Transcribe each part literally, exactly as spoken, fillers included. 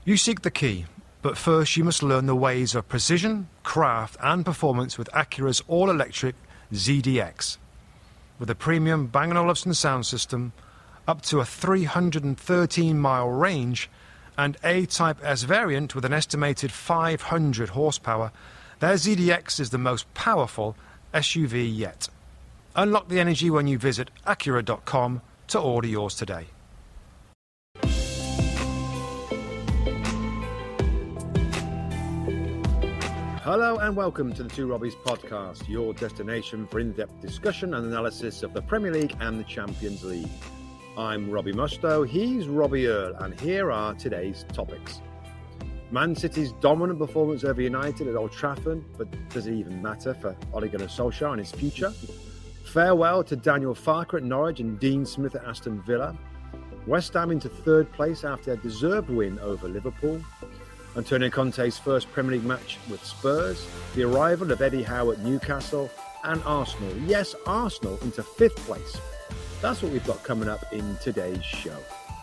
You seek the key, but first you must learn the ways of precision, craft and performance with Acura's all-electric Z D X. With a premium Bang and Olufsen sound system, up to a three hundred thirteen mile range, and A-Type S variant with an estimated five hundred horsepower, their Z D X is the most powerful S U V yet. Unlock the energy when you visit Acura dot com to order yours today. Hello and welcome to the Two Robbies podcast, your destination for in-depth discussion and analysis of the Premier League and the Champions League. I'm Robbie Mustoe, he's Robbie Earle, and here are today's topics. Man City's dominant performance over United at Old Trafford, but does it even matter for Ole Gunnar Solskjaer and his future? Farewell to Daniel Farke at Norwich and Dean Smith at Aston Villa. West Ham into third place after their deserved win over Liverpool. Antonio Conte's first Premier League match with Spurs, the arrival of Eddie Howe at Newcastle, and Arsenal, yes, Arsenal, into fifth place. That's what we've got coming up in today's show.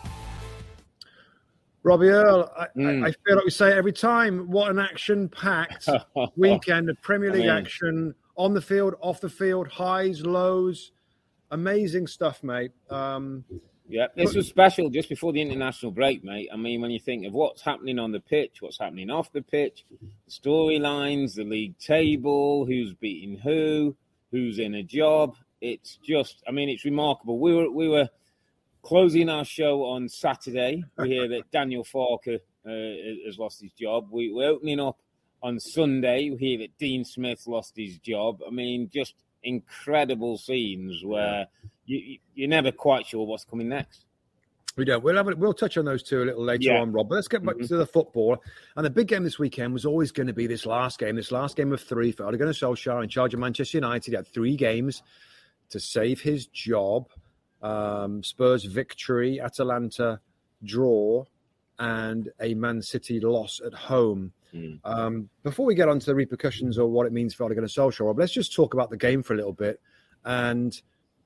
Robbie Earle, I, mm. I, I feel like we say it every time, what an action-packed weekend of Premier League I mean, action, on the field, off the field, highs, lows, amazing stuff, mate. Um Yeah, this was special just before the international break, mate. I mean, when you think of what's happening on the pitch, what's happening off the pitch, the storylines, the league table, who's beating who, who's in a job, it's just, I mean, it's remarkable. We were we were closing our show on Saturday. We hear that Daniel Farke uh, has lost his job. We, we're opening up on Sunday. We hear that Dean Smith lost his job. I mean, just incredible scenes where you, you're never quite sure what's coming next. We don't. We'll have it. We'll touch on those two a little later yeah. on, Rob. But let's get back mm-hmm. to the football. And the big game this weekend was always going to be this last game, this last game of three for Ole Gunnar Solskjaer in charge of Manchester United. He had three games to save his job. Um, Spurs victory, Atalanta draw, and a Man City loss at home. Mm. Um, before we get on to the repercussions or what it means for Ole Gunnar Solskjaer, Rob, let's just talk about the game for a little bit and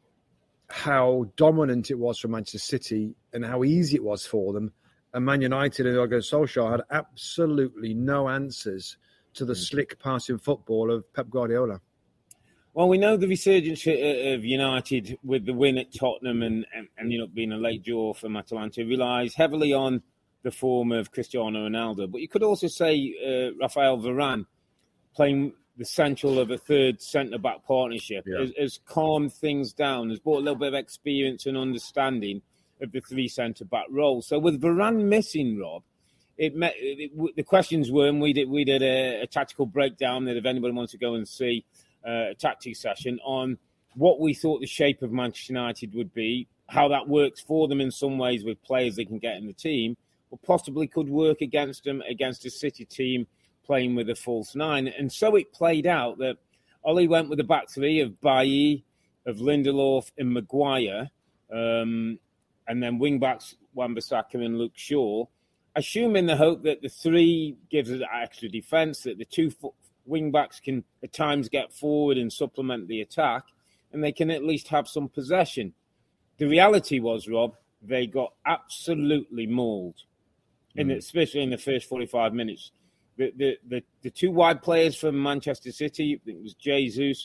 how dominant it was for Manchester City and how easy it was for them. And Man United and Ole Gunnar Solskjaer had absolutely no answers to the mm. slick passing football of Pep Guardiola. Well, we know the resurgence of United with the win at Tottenham and, and ending up being a late draw from Atalanta relies heavily on the form of Cristiano Ronaldo. But you could also say uh, Rafael Varane playing the central of a third centre-back partnership yeah. has, has calmed things down, has brought a little bit of experience and understanding of the three centre-back role. So with Varane missing, Rob, it, met, it, it the questions were, and we did, we did a, a tactical breakdown that if anybody wants to go and see uh, a tactics session on what we thought the shape of Manchester United would be, how that works for them in some ways with players they can get in the team, or possibly could work against them against a City team playing with a false nine. And so it played out that Ollie went with a back three of Bailly, of Lindelof and Maguire, um, and then wing-backs Wan-Bissaka and Luke Shaw, assuming the hope that the three gives us extra defence, that the two wing-backs can at times get forward and supplement the attack, and they can at least have some possession. The reality was, Rob, they got absolutely mauled, mm. in, especially in the first forty-five minutes. The, the the the two wide players from Manchester City, it was Jesus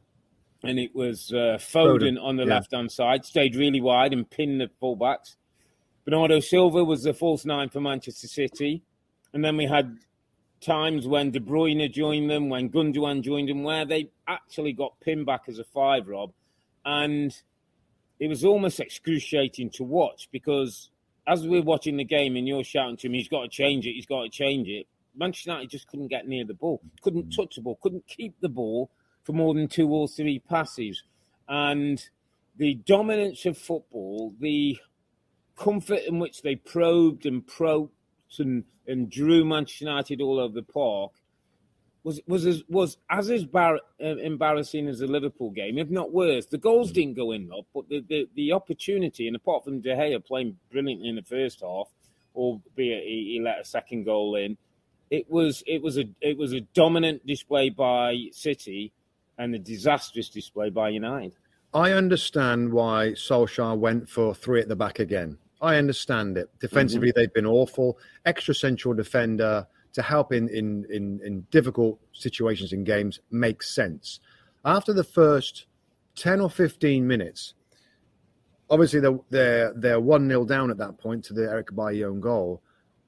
and it was uh, Foden, Foden on the yeah. left-hand side, stayed really wide and pinned the fullbacks. Bernardo Silva was the false nine for Manchester City. And then we had times when De Bruyne joined them, when Gundogan joined them, where they actually got pinned back as a five, Rob. And it was almost excruciating to watch because as we were watching the game and you're shouting to him, he's got to change it, he's got to change it, Manchester United just couldn't get near the ball, couldn't touch the ball, couldn't keep the ball for more than two or three passes. And the dominance of football, the comfort in which they probed and probed and, and drew Manchester United all over the park was was as, was as embar- embarrassing as the Liverpool game, if not worse. The goals didn't go in, Rob, but the, the, the opportunity, and apart from De Gea playing brilliantly in the first half, albeit he, he let a second goal in, it was it was a it was a dominant display by City and a disastrous display by United. I understand why Solskjaer went for three at the back again. I understand it. Defensively, mm-hmm. they've been awful. Extra central defender to help in, in, in, in difficult situations in games makes sense. After the first ten or fifteen minutes, obviously they're, they're, they're one nil down at that point to the Eric Bailly own goal.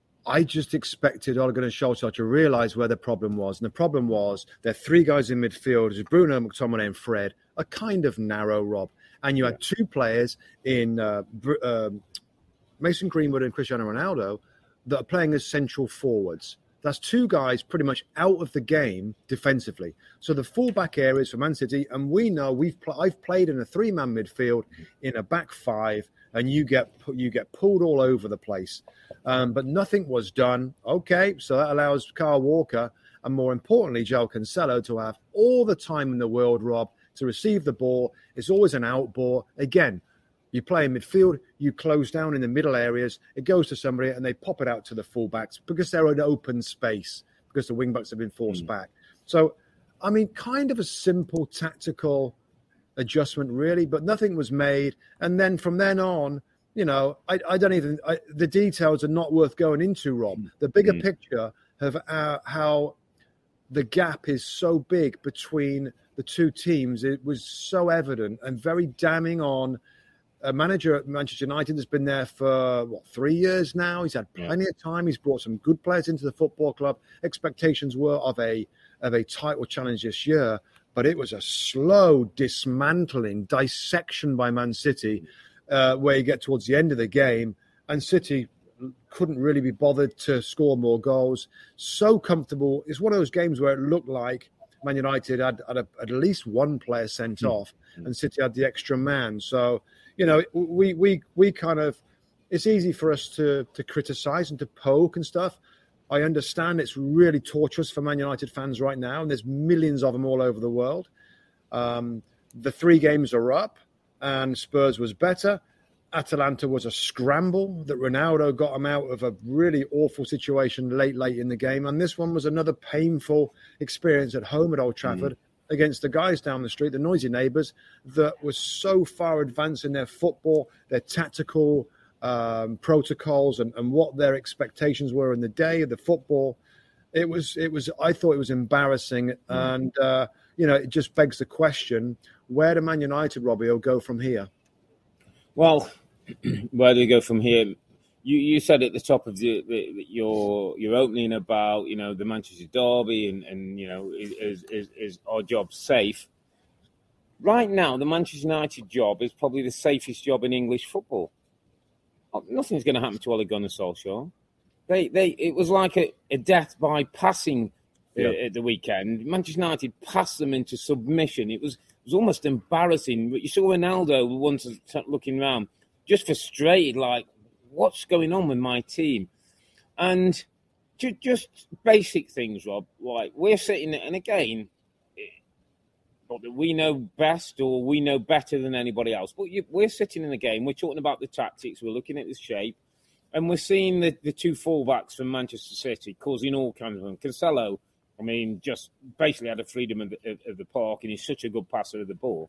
I just expected Ole Gunnar Solskjaer to realise where the problem was. And the problem was there are three guys in midfield, Bruno, McTominay and Fred, are kind of narrow, Rob. And you had yeah. two players in uh, uh, Mason Greenwood and Cristiano Ronaldo that are playing as central forwards. That's two guys pretty much out of the game defensively. So the fullback areas for Man City, and we know we've pl- I've played in a three-man midfield in a back five, and you get you get pulled all over the place. Um, but nothing was done. Okay, so that allows Kyle Walker and, more importantly, João Cancelo to have all the time in the world, Rob, to receive the ball. It's always an out ball. Again, you play in midfield, you close down in the middle areas, it goes to somebody and they pop it out to the fullbacks because they're in open space, because the wing-backs have been forced mm. back. So, I mean, kind of a simple tactical adjustment, really, but nothing was made. And then from then on, you know, I, I don't even, I, the details are not worth going into, Rob. The bigger mm. picture of uh, how the gap is so big between the two teams, it was so evident and very damning on a manager at Manchester United that's been there for, what, three years now. He's had plenty yeah. of time. He's brought some good players into the football club. Expectations were of a of a title challenge this year, but it was a slow dismantling, dissection by Man City, uh, where you get towards the end of the game, and City couldn't really be bothered to score more goals. So comfortable. It's one of those games where it looked like Man United had, had, a, had at least one player sent mm. off, and City had the extra man. So, you know, we we we kind of, it's easy for us to to criticize and to poke and stuff. I understand it's really torturous for Man United fans right now, and there's millions of them all over the world. Um, the three games are up, and Spurs was better. Atalanta was a scramble that Ronaldo got them out of a really awful situation late, late in the game. And this one was another painful experience at home at Old Trafford mm. against the guys down the street, the noisy neighbours, that was so far advanced in their football, their tactical um, protocols and, and what their expectations were in the day of the football. It was, it was, I thought it was embarrassing. Mm. And, uh, you know, it just begs the question, where do Man United, Robbie, will go from here? Well, where do we go from here? You you said at the top of the, the, your your opening about, you know, the Manchester Derby and, and you know, is, is is our job safe? Right now, the Manchester United job is probably the safest job in English football. Nothing's going to happen to Ole Gunnar Solskjaer. They they it was like a, a death by passing uh, yeah. at the weekend. Manchester United passed them into submission. It was it was almost embarrassing. But you saw Ronaldo once looking around, just frustrated, like, what's going on with my team? And ju- just basic things, Rob, like we're sitting, and again, not that we know best or we know better than anybody else, but you, we're sitting in the game, we're talking about the tactics, we're looking at the shape, and we're seeing the, the two fullbacks from Manchester City causing all kinds of them. Cancelo, I mean, just basically had a freedom of the, of the park, and he's such a good passer of the ball.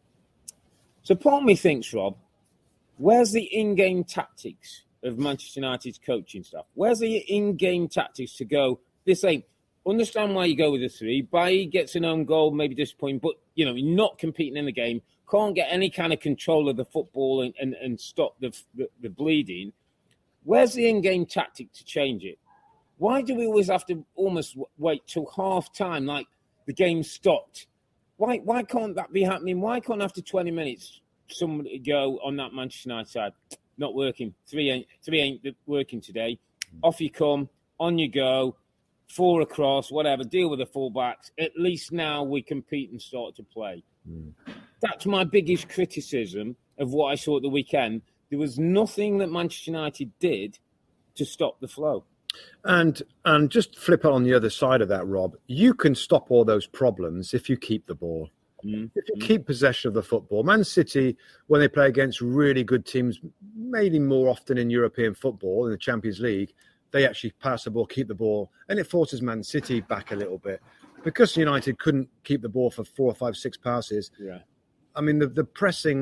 So part of me thinks, Rob, where's the in-game tactics of Manchester United's coaching staff? Where's the in-game tactics to go, this ain't, understand why you go with the three, Bailly gets an own goal, maybe disappointing, but, you know, you're not competing in the game, can't get any kind of control of the football and, and, and stop the, the, the bleeding. Where's the in-game tactic to change it? Why do we always have to almost wait till half-time, like the game stopped? Why, why can't that be happening? Why can't after twenty minutes... somebody go on that Manchester United side, not working. Three ain't three ain't working today. Off you come, on you go, four across, whatever. Deal with the fullbacks. At least now we compete and start to play. Mm. That's my biggest criticism of what I saw at the weekend. There was nothing that Manchester United did to stop the flow. And and just flip it on the other side of that, Rob. You can stop all those problems if you keep the ball. Mm-hmm. If you keep possession of the football. Man City, when they play against really good teams, maybe more often in European football, in the Champions League, they actually pass the ball, keep the ball, and it forces Man City back a little bit. Because United couldn't keep the ball for four or five, six passes, yeah. I mean, the, the pressing,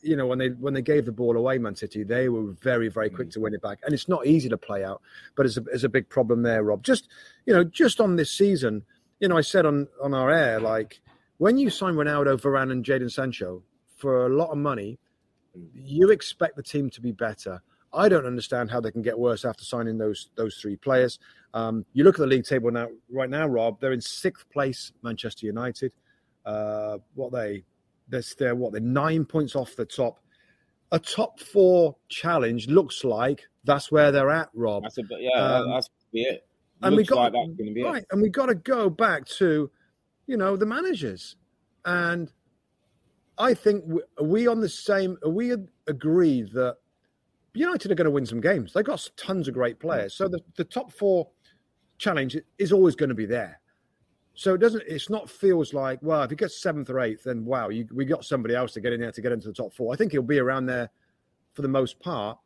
you know, when they when they gave the ball away, Man City, they were very, very quick to win it back. And it's not easy to play out, but it's a, it's a big problem there, Rob. Just, you know, just on this season, you know, I said on, on our air, like, when you sign Ronaldo, Varane and Jadon Sancho for a lot of money, you expect the team to be better. I don't understand how they can get worse after signing those those three players. Um, you look at the league table now, right now, Rob, they're in sixth place, Manchester United. Uh, what they... They're, they're what they're nine points off the top. A top four challenge looks like that's where they're at, Rob. That's a, yeah, um, that's it. And we got like that's going to be right, it. and we got to go back to, you know, the managers. And I think we, are we on the same. Are we agreed that United are going to win some games? They've got tons of great players, so the, the top four challenge is always going to be there. So it doesn't. It's not feels like, well, if he gets seventh or eighth, then wow, you, we got somebody else to get in there to get into the top four. I think he'll be around there for the most part.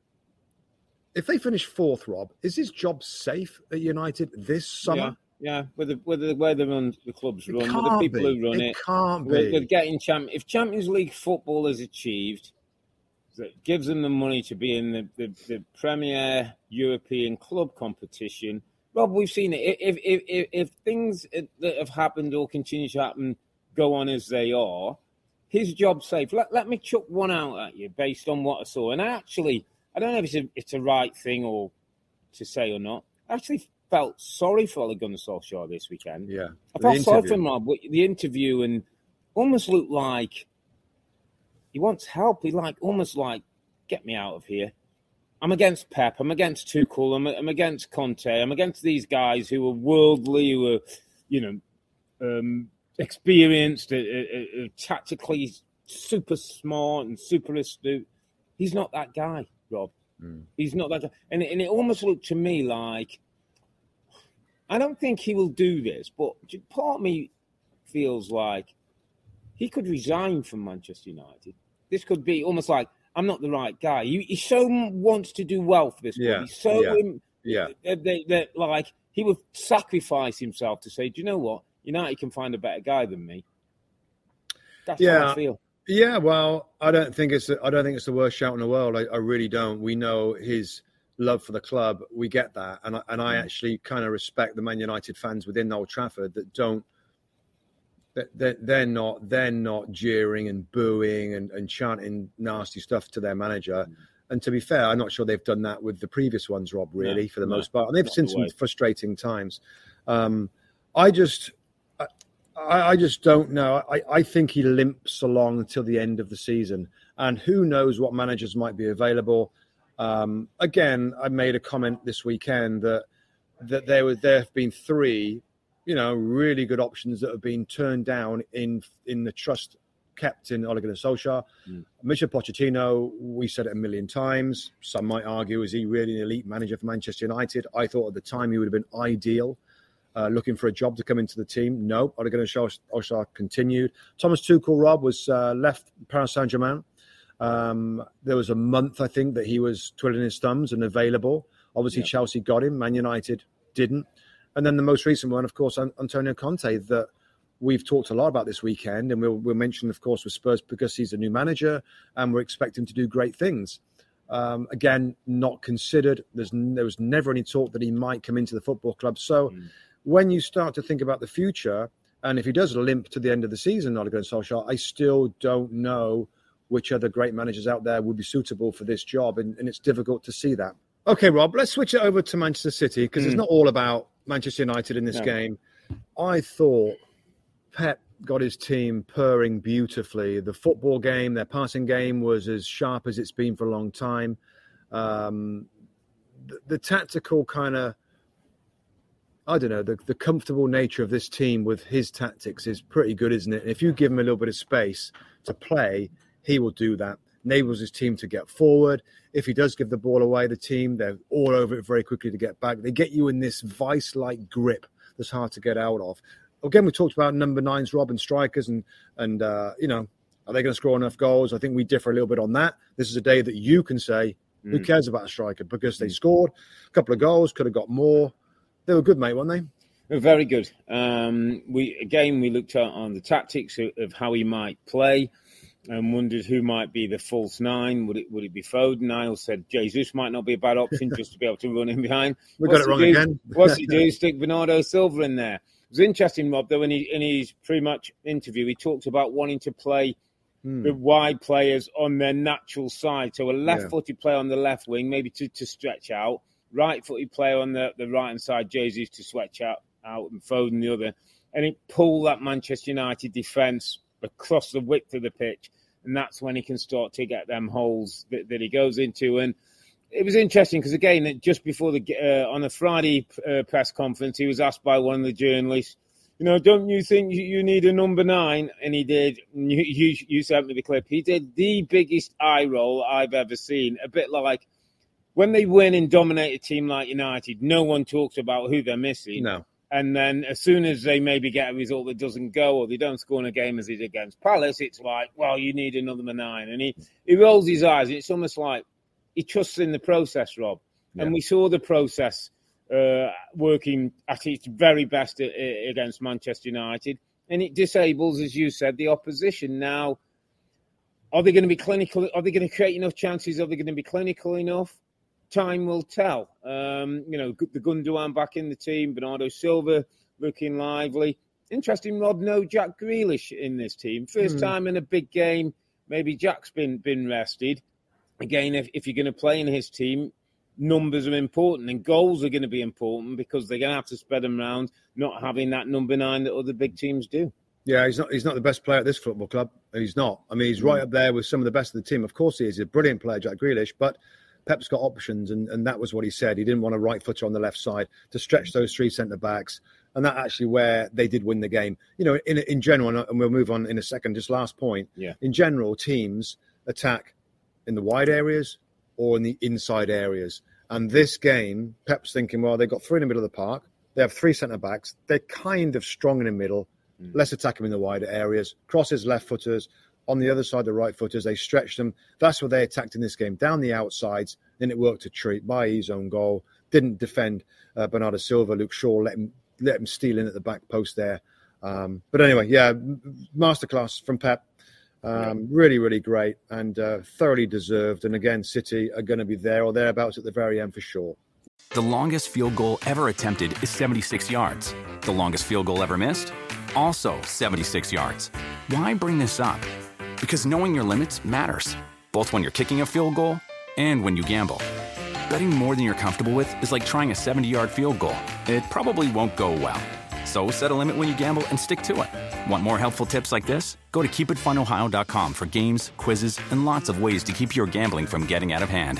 If they finish fourth, Rob, is his job safe at United this summer? Yeah, yeah. With the with the way the run the clubs It run, can't with the people be. who run It it, can't with, be. with getting champ. If Champions League football is achieved, that gives them the money to be in the, the, the Premier European club competition. Rob, we've seen it. If, if if if things that have happened or continue to happen go on as they are, his job's safe. Let, let me chuck one out at you based on what I saw. And I actually, I don't know if it's a, it's a right thing or to say or not. I actually felt sorry for Ole Gunnar Solskjaer this weekend. Yeah. I felt sorry for him, Rob. The interview and almost looked like he wants help. He like almost like, get me out of here. I'm against Pep. I'm against Tuchel. I'm, I'm against Conte. I'm against these guys who are worldly, who are, you know, um, experienced, uh, uh, uh, tactically super smart and super astute. He's not that guy, Rob. Mm. He's not that guy. And, and it almost looked to me like, I don't think he will do this, but part of me feels like he could resign from Manchester United. This could be almost like, I'm not the right guy. He, he so wants to do well for this club. Yeah, He's so yeah, in, yeah. That, that, that, like he would sacrifice himself to say, do you know what? United can find a better guy than me. That's yeah. how I feel. Yeah, well, I don't think it's I don't think it's the worst shout in the world. I, I really don't. We know his love for the club. We get that, and I, and I actually kind of respect the Man United fans within Old Trafford that don't. They're, they're not they're not jeering and booing and, and chanting nasty stuff to their manager. Mm. And to be fair, I'm not sure they've done that with the previous ones, Rob, really, no, for the no, most part. And they've seen some frustrating times. Um, I just I, I just don't know. I, I think he limps along until the end of the season. And who knows what managers might be available. Um, again, I made a comment this weekend that that there was there have been three you know, really good options that have been turned down in in the trust kept in Ole Gunnar Solskjaer. Mm. Michel Pochettino, we said it a million times. Some might argue, is he really an elite manager for Manchester United? I thought at the time he would have been ideal, uh, looking for a job to come into the team. No, Ole Gunnar Solskjaer continued. Thomas Tuchel, Rob, was uh, left Paris Saint-Germain. Um, there was a month, I think, that he was twiddling his thumbs and available. Obviously, yeah. Chelsea got him. Man United didn't. And then the most recent one, of course, Antonio Conte, that we've talked a lot about this weekend. And we'll, we'll mention, of course, with Spurs because he's a new manager and we're expecting to do great things. Um, again, not considered. There's, there was never any talk that he might come into the football club. So mm. when you start to think about the future, and if he does limp to the end of the season, Ole Gunnar Solskjaer, I still don't know which other great managers out there would be suitable for this job. And, and it's difficult to see that. Okay, Rob, let's switch it over to Manchester City because mm. it's not all about Manchester United in this no. game. I thought Pep got his team purring beautifully. The football game, their passing game was as sharp as it's been for a long time. Um, the, the tactical kind of, I don't know, the, the comfortable nature of this team with his tactics is pretty good, isn't it? And if you give him a little bit of space to play, he will do that. Enables his team to get forward. If he does give the ball away, the team, they're all over it very quickly to get back. They get you in this vice-like grip that's hard to get out of. Again, we talked about number nines, Rob, and strikers, and, and uh, you know, are they going to score enough goals? I think we differ a little bit on that. This is a day that you can say, mm. who cares about a striker? Because they scored a couple of goals, could have got more. They were good, mate, weren't they? They were very good. Um, we Again, we looked at on the tactics of, of how he might play. and wondered who might be the false nine. Would it would it be Foden? Niall said Jesus might not be a bad option just to be able to run in behind. We got it wrong do? again. What's he do? Stick Bernardo Silva in there. It was interesting, Rob, though, in his, in his pre-match interview, he talked about wanting to play hmm. the wide players on their natural side. So a left-footed yeah. player on the left wing, maybe to, to stretch out. Right-footed player on the, the right-hand side, Jesus to stretch out, out and Foden the other. And it pulled that Manchester United defence across the width of the pitch. And that's when he can start to get them holes that, that he goes into. And it was interesting because, again, just before the uh, on a Friday uh, press conference, he was asked by one of the journalists, you know, don't you think you need a number nine? And he did. You, you, you sent me the clip. He did the biggest eye roll I've ever seen. A bit like when they win and dominate a team like United, no one talks about who they're missing. No. And then as soon as they maybe get a result that doesn't go or they don't score in a game as he did against Palace, it's like, well, you need another nine. And he, he rolls his eyes. It's almost like he trusts in the process, Rob. Yeah. And we saw the process uh, working at its very best a, a, against Manchester United. And it disables, as you said, the opposition. Now, are they going to be clinical? Are they going to create enough chances? Are they going to be clinical enough? Time will tell. Um, you know, the Gundogan back in the team, Bernardo Silva looking lively. Interesting, Rob, no Jack Grealish in this team. First mm. time in a big game. Maybe Jack's been been rested. Again, if, if you're going to play in his team, numbers are important and goals are going to be important because they're going to have to spread them around, not having that number nine that other big teams do. Yeah, he's not He's not the best player at this football club. He's not. I mean, he's mm. right up there with some of the best of the team. Of course he is. He's a brilliant player, Jack Grealish, but Pep's got options, and, and that was what he said. He didn't want a right footer on the left side to stretch those three centre-backs, and that actually where they did win the game. You know, in in general, and we'll move on in a second, just last point, yeah. in general, teams attack in the wide areas or in the inside areas. And this game, Pep's thinking, well, they've got three in the middle of the park. They have three centre-backs. They're kind of strong in the middle. Mm. Let's attack them in the wider areas. Crosses, left-footers. On the other side, the right footers, they stretched them. That's what they attacked in this game, down the outsides. Then it worked a treat. Bailly's own goal. Didn't defend uh, Bernardo Silva. Luke Shaw let him let him steal in at the back post there. Um, but anyway, yeah, masterclass from Pep. Um, yeah. Really, really great and uh, thoroughly deserved. And again, City are going to be there or thereabouts at the very end for sure. The longest field goal ever attempted is seventy-six yards. The longest field goal ever missed? Also seventy-six yards. Why bring this up? Because knowing your limits matters, both when you're kicking a field goal and when you gamble. Betting more than you're comfortable with is like trying a seventy-yard field goal. It probably won't go well. So set a limit when you gamble and stick to it. Want more helpful tips like this? Go to keep it fun ohio dot com for games, quizzes, and lots of ways to keep your gambling from getting out of hand.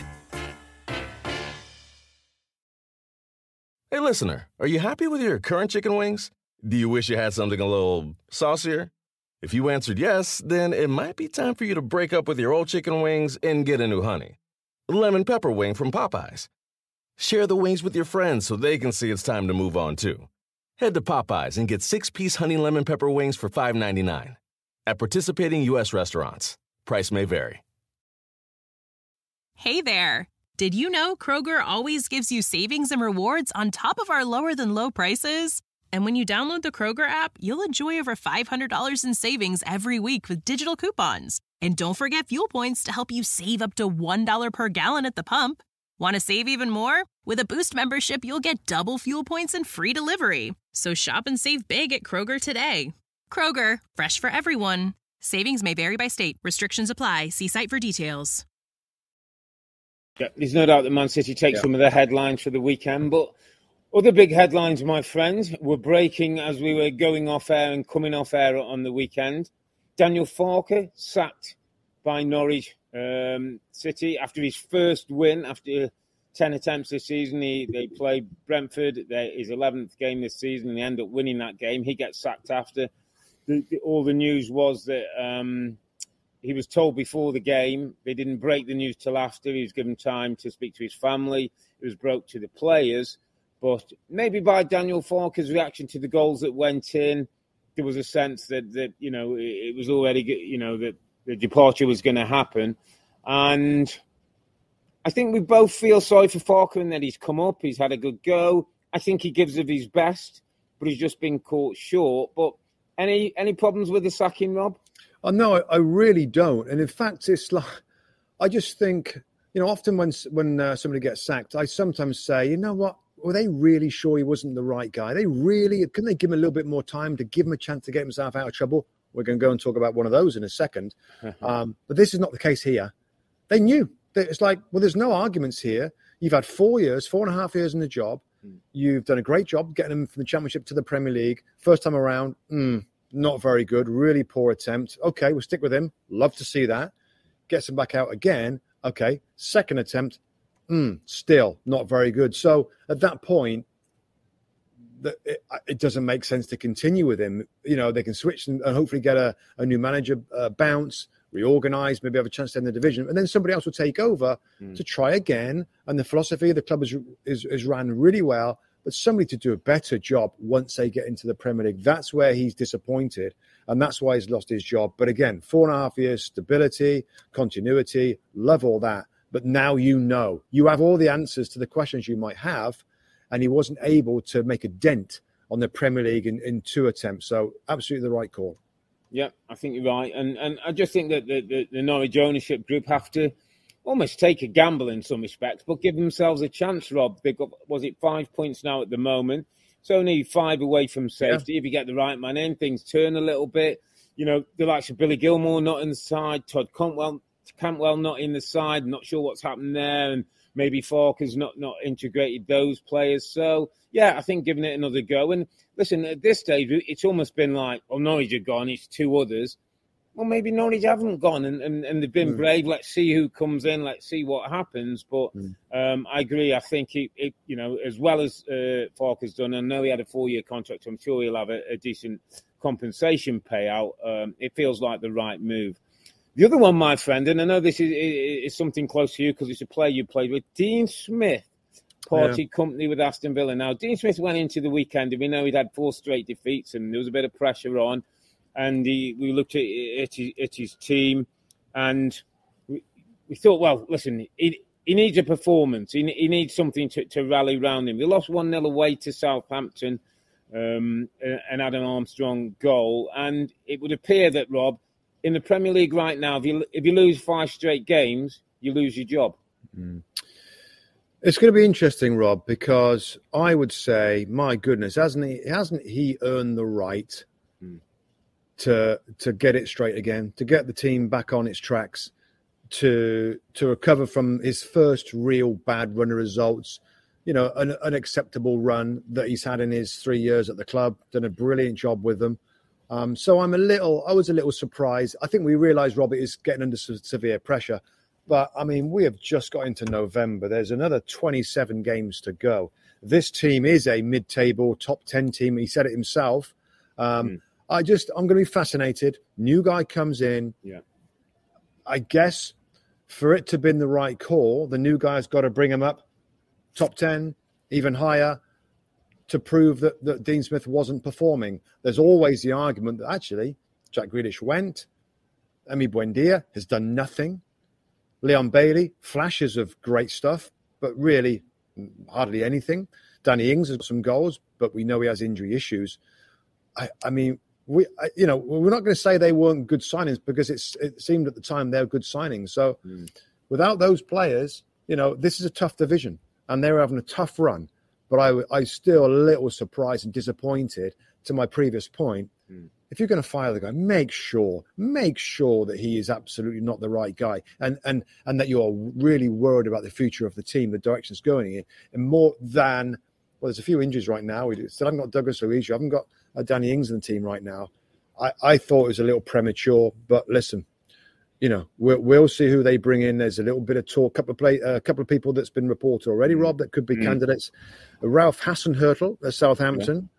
Hey, listener, are you happy with your current chicken wings? Do you wish you had something a little saucier? If you answered yes, then it might be time for you to break up with your old chicken wings and get a new honey. Lemon pepper wing from Popeyes. Share the wings with your friends so they can see it's time to move on, too. Head to Popeyes and get six-piece honey lemon pepper wings for five ninety-nine. At participating U S restaurants. Price may vary. Hey there. Did you know Kroger always gives you savings and rewards on top of our lower-than-low prices? And when you download the Kroger app, you'll enjoy over five hundred dollars in savings every week with digital coupons. And don't forget fuel points to help you save up to one dollar per gallon at the pump. Want to save even more? With a Boost membership, you'll get double fuel points and free delivery. So shop and save big at Kroger today. Kroger, fresh for everyone. Savings may vary by state. Restrictions apply. See site for details. Yeah, there's no doubt that Man City takes yeah. some of the headlines for the weekend, but other big headlines, my friends, were breaking as we were going off air and coming off air on the weekend. Daniel Farke sacked by Norwich um, City after his first win, after ten attempts this season. He, they played Brentford, they, his eleventh game this season, and they end up winning that game. He gets sacked after. The, the, all the news was that um, he was told before the game. They didn't break the news till after. He was given time to speak to his family. It was broke to the players. But maybe by Daniel Farke's reaction to the goals that went in, there was a sense that, that you know, it, it was already, you know, that the departure was going to happen. And I think we both feel sorry for Farke in that he's come up, he's had a good go. I think he gives of his best, but he's just been caught short. But any any problems with the sacking, Rob? Oh, no, I, I really don't. And in fact, it's like, I just think, you know, often when when uh, somebody gets sacked, I sometimes say, you know what, were they really sure he wasn't the right guy? They really, couldn't they give him a little bit more time to give him a chance to get himself out of trouble? We're going to go and talk about one of those in a second. Um, but this is not the case here. They knew. It's like, well, there's no arguments here. You've had four years, four and a half years in the job. You've done a great job getting them from the Championship to the Premier League. First time around, mm, not very good, really poor attempt. Okay, we'll stick with him. Love to see that. Gets him back out again. Okay, second attempt, mm, still not very good. So at that point, the, it, it doesn't make sense to continue with him. You know, they can switch and, and hopefully get a, a new manager uh, bounce, reorganize, maybe have a chance to end the division, and then somebody else will take over mm. to try again. And the philosophy of the club is, is is ran really well, but somebody to do a better job once they get into the Premier League. That's where he's disappointed, and that's why he's lost his job. But again, four and a half years, stability, continuity, love all that. But now you know, you have all the answers to the questions you might have, and he wasn't able to make a dent on the Premier League in, in two attempts. So absolutely the right call. Yeah, I think you're right. And and I just think that the, the, the Norwich ownership group have to almost take a gamble in some respects, but give themselves a chance, Rob. They've got, was it five points now at the moment? It's only five away from safety. Yeah. If you get the right man in, things turn a little bit. You know, the likes of Billy Gilmore not in the side, Todd Cantwell, Cantwell not in the side, not sure what's happened there, and maybe Falker's not, not integrated those players. So, yeah, I think giving it another go. And listen, at this stage, it's almost been like, oh, Norwich are gone, it's two others. Well, maybe Norwich haven't gone and, and, and they've been mm. brave. Let's see who comes in. Let's see what happens. But mm. um, I agree. I think, it, it, you know, as well as uh, Falker's done, I know he had a four-year contract, so I'm sure he'll have a, a decent compensation payout. Um, it feels like the right move. The other one, my friend, and I know this is, is something close to you because it's a player you played with, Dean Smith, parted yeah. company with Aston Villa. Now, Dean Smith went into the weekend, and we know he'd had four straight defeats, and there was a bit of pressure on. And he, we looked at, at, his, at his team, and we, we thought, well, listen, he, he needs a performance. He, he needs something to, to rally around him. They lost one nil away to Southampton, um, an Adam Armstrong goal. And it would appear that, Rob, in the Premier League right now, if you, if you lose five straight games, you lose your job. Mm. It's going to be interesting, Rob, because I would say, my goodness, hasn't he, hasn't he earned the right mm. to to get it straight again, to get the team back on its tracks, to to recover from his first real bad run of results, you know, an unacceptable run that he's had in his three years at the club, done a brilliant job with them. Um, so I'm a little, I was a little surprised. I think we realised Robert is getting under severe pressure. But, I mean, we have just got into November. There's another twenty-seven games to go. This team is a mid-table, top ten team. He said it himself. Um, mm. I just, I'm going to be fascinated. New guy comes in. Yeah. I guess for it to have been the right call, the new guy's got to bring him up top ten, even higher, to prove that, that Dean Smith wasn't performing. There's always the argument that actually Jack Grealish went. Emi Buendia has done nothing. Leon Bailey, flashes of great stuff, but really hardly anything. Danny Ings has got some goals, but we know he has injury issues. I, I mean, we, I, you know, we're not going to say they weren't good signings because it's, it seemed at the time they were good signings. So mm. without those players, you know, this is a tough division and they're having a tough run. But I, I still a little surprised and disappointed to my previous point. Mm. If you're going to fire the guy, make sure, make sure that he is absolutely not the right guy, and and and that you're really worried about the future of the team, the direction it's going in, and more than well, there's a few injuries right now. We still haven't got Douglas Luiz, you haven't got uh, Danny Ings in the team right now. I, I thought it was a little premature, but listen, you know, we'll, we'll see who they bring in. There's a little bit of talk, couple of play, a uh, couple of people that's been reported already, Rob, that could be mm. candidates. Ralph Hasenhüttl at Southampton. Yeah.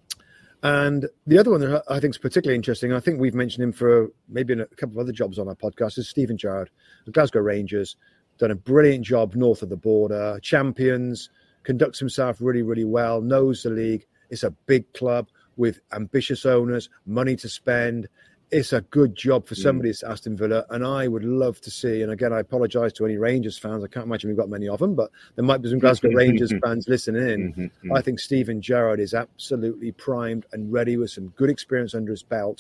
And the other one that I think is particularly interesting, I think we've mentioned him for maybe a couple of other jobs on our podcast, is Stephen Gerrard of Glasgow Rangers. Done a brilliant job north of the border, champions, conducts himself really, really well, knows the league. It's a big club with ambitious owners, money to spend. It's a good job for somebody mm. at Aston Villa, and I would love to see, and again, I apologise to any Rangers fans. I can't imagine we've got many of them, but there might be some Glasgow Rangers fans listening in. Mm-hmm. I think Stephen Gerrard is absolutely primed and ready with some good experience under his belt